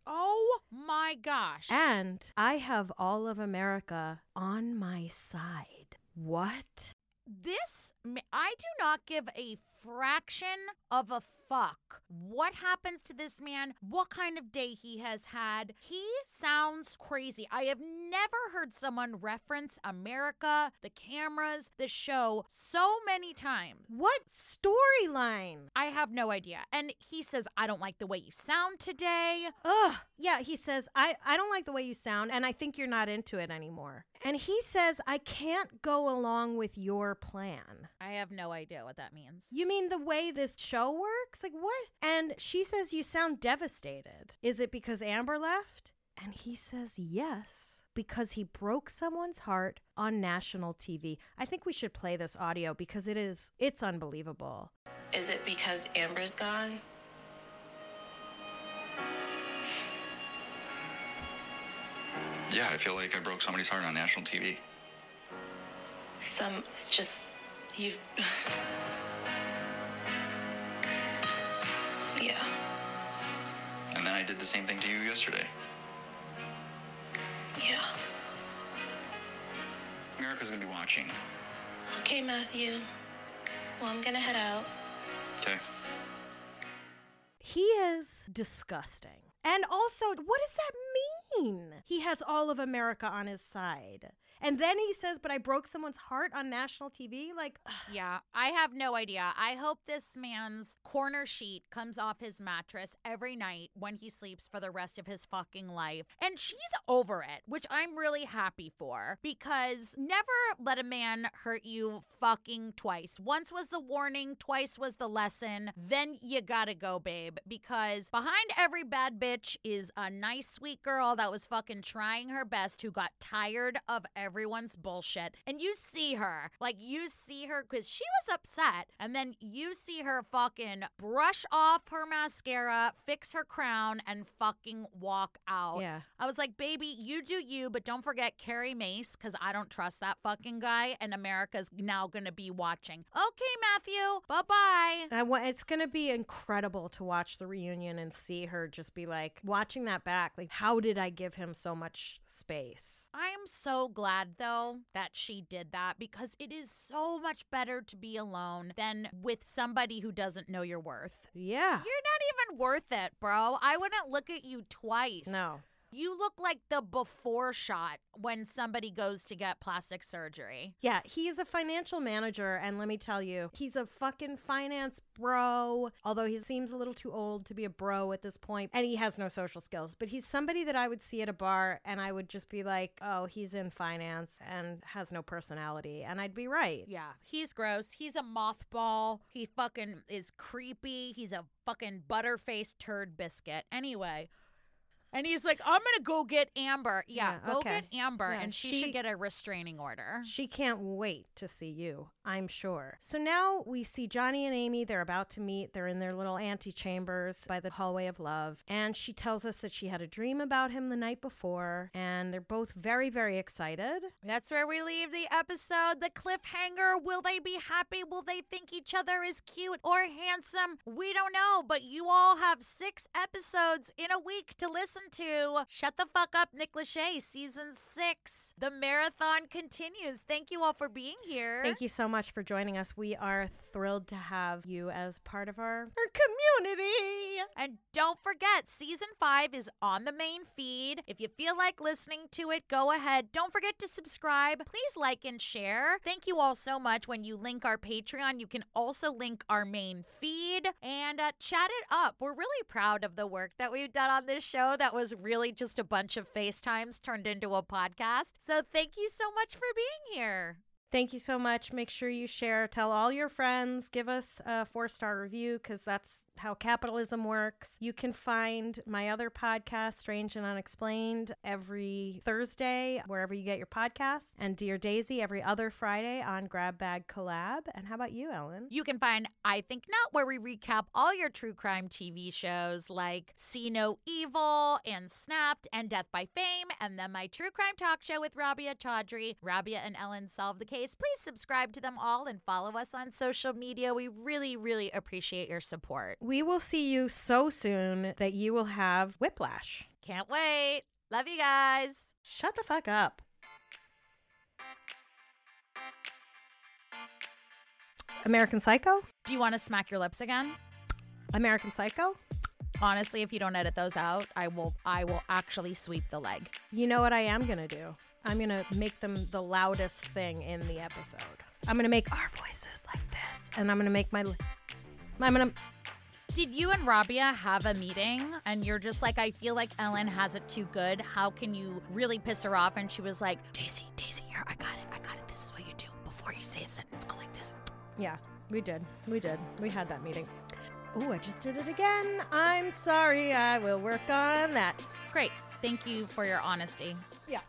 Oh my gosh. And I have all of America on my side." What? This, I do not give a fraction of a fuck what happens to this man, what kind of day he has had. He sounds crazy. I have never heard someone reference America, the cameras, the show so many times. What storyline? I have no idea. And he says, "I don't like the way you sound today." Ugh. Yeah, he says, I don't like the way you sound, and I think you're not into it anymore. And he says, "I can't go along with your plan." I have no idea what that means. You mean the way this show works? Like, what? And she says, "You sound devastated. Is it because Amber left?" And he says, "Yes, because he broke someone's heart on national TV." I think we should play this audio because it's unbelievable. Is it because Amber's gone? Yeah, I feel like I broke somebody's heart on national TV. It's just, you've... Yeah. And then I did the same thing to you yesterday. Yeah. America's gonna be watching. Okay, Matthew. Well, I'm gonna head out. Okay. He is disgusting. And also, what does that mean? He has all of America on his side. And then he says, "But I broke someone's heart on national TV." Like, yeah, I have no idea. I hope this man's corner sheet comes off his mattress every night when he sleeps for the rest of his fucking life. And she's over it, which I'm really happy for, because never let a man hurt you fucking twice. Once was the warning, twice was the lesson. Then you gotta go, babe, because behind every bad bitch is a nice, sweet girl that was fucking trying her best, who got tired of everyone's bullshit. And you see her because she was upset, and then you see her fucking brush off her mascara, fix her crown, and fucking walk out. Yeah. I was like, baby, you do you, but don't forget Carrie Mace, because I don't trust that fucking guy, and America's now gonna be watching. Okay, Matthew, bye-bye. it's going to be incredible to watch the reunion and see her just be like, watching that back, like, how did I give him so much space? I am so glad, though, that she did that, because it is so much better to be alone than with somebody who doesn't know your worth. Yeah. You're not even worth it, bro. I wouldn't look at you twice. No. You look like the before shot when somebody goes to get plastic surgery. Yeah, he is a financial manager, and let me tell you, he's a fucking finance bro, although he seems a little too old to be a bro at this point, and he has no social skills. But he's somebody that I would see at a bar, and I would just be like, oh, he's in finance and has no personality, and I'd be right. Yeah, he's gross. He's a mothball. He fucking is creepy. He's a fucking butterfaced turd biscuit. Anyway... And he's like, I'm going to go get Amber. Yeah, go okay. get Amber, Yeah, and she should get a restraining order. She can't wait to see you, I'm sure. So now we see Johnny and Amy. They're about to meet. They're in their little antechambers by the hallway of love. And she tells us that she had a dream about him the night before. And they're both very, very excited. That's where we leave the episode. The cliffhanger. Will they be happy? Will they think each other is cute or handsome? We don't know, but you all have 6 episodes in a week to listen to. Shut the Fuck Up, Nick Lachey, season 6. The marathon continues. Thank you all for being here. Thank you so much for joining us. We are thrilled to have you as part of our community. And don't forget, season 5 is on the main feed. If you feel like listening to it, go ahead. Don't forget to subscribe. Please like and share. Thank you all so much. When you link our Patreon, you can also link our main feed and chat it up. We're really proud of the work that we've done on this show that was really just a bunch of FaceTimes turned into a podcast. So thank you so much for being here. Thank you so much. Make sure you share. Tell all your friends. Give us a 4-star review because that's how capitalism works. You can find my other podcast, Strange and Unexplained, every Thursday, wherever you get your podcasts. And Dear Daisy every other Friday on Grab Bag Collab. And how about you, Ellen? You can find I Think Not, where we recap all your true crime TV shows like See No Evil and Snapped and Death by Fame, and then my true crime talk show with Rabia Chaudhry. Rabia and Ellen Solve the Case. Please subscribe to them all and follow us on social media. We really, really appreciate your support. We will see you so soon that you will have whiplash. Can't wait. Love you guys. Shut the fuck up. American Psycho? Do you want to smack your lips again? American Psycho? Honestly, if you don't edit those out, I will actually sweep the leg. You know what I am going to do? I'm going to make them the loudest thing in the episode. I'm going to make our voices like this. And I'm going to make Did you and Rabia have a meeting and you're just like, I feel like Ellen has it too good. How can you really piss her off? And she was like, Daisy, here, I got it. This is what you do. Before you say a sentence, go like this. Yeah, we did. We had that meeting. Oh, I just did it again. I'm sorry. I will work on that. Great. Thank you for your honesty. Yeah.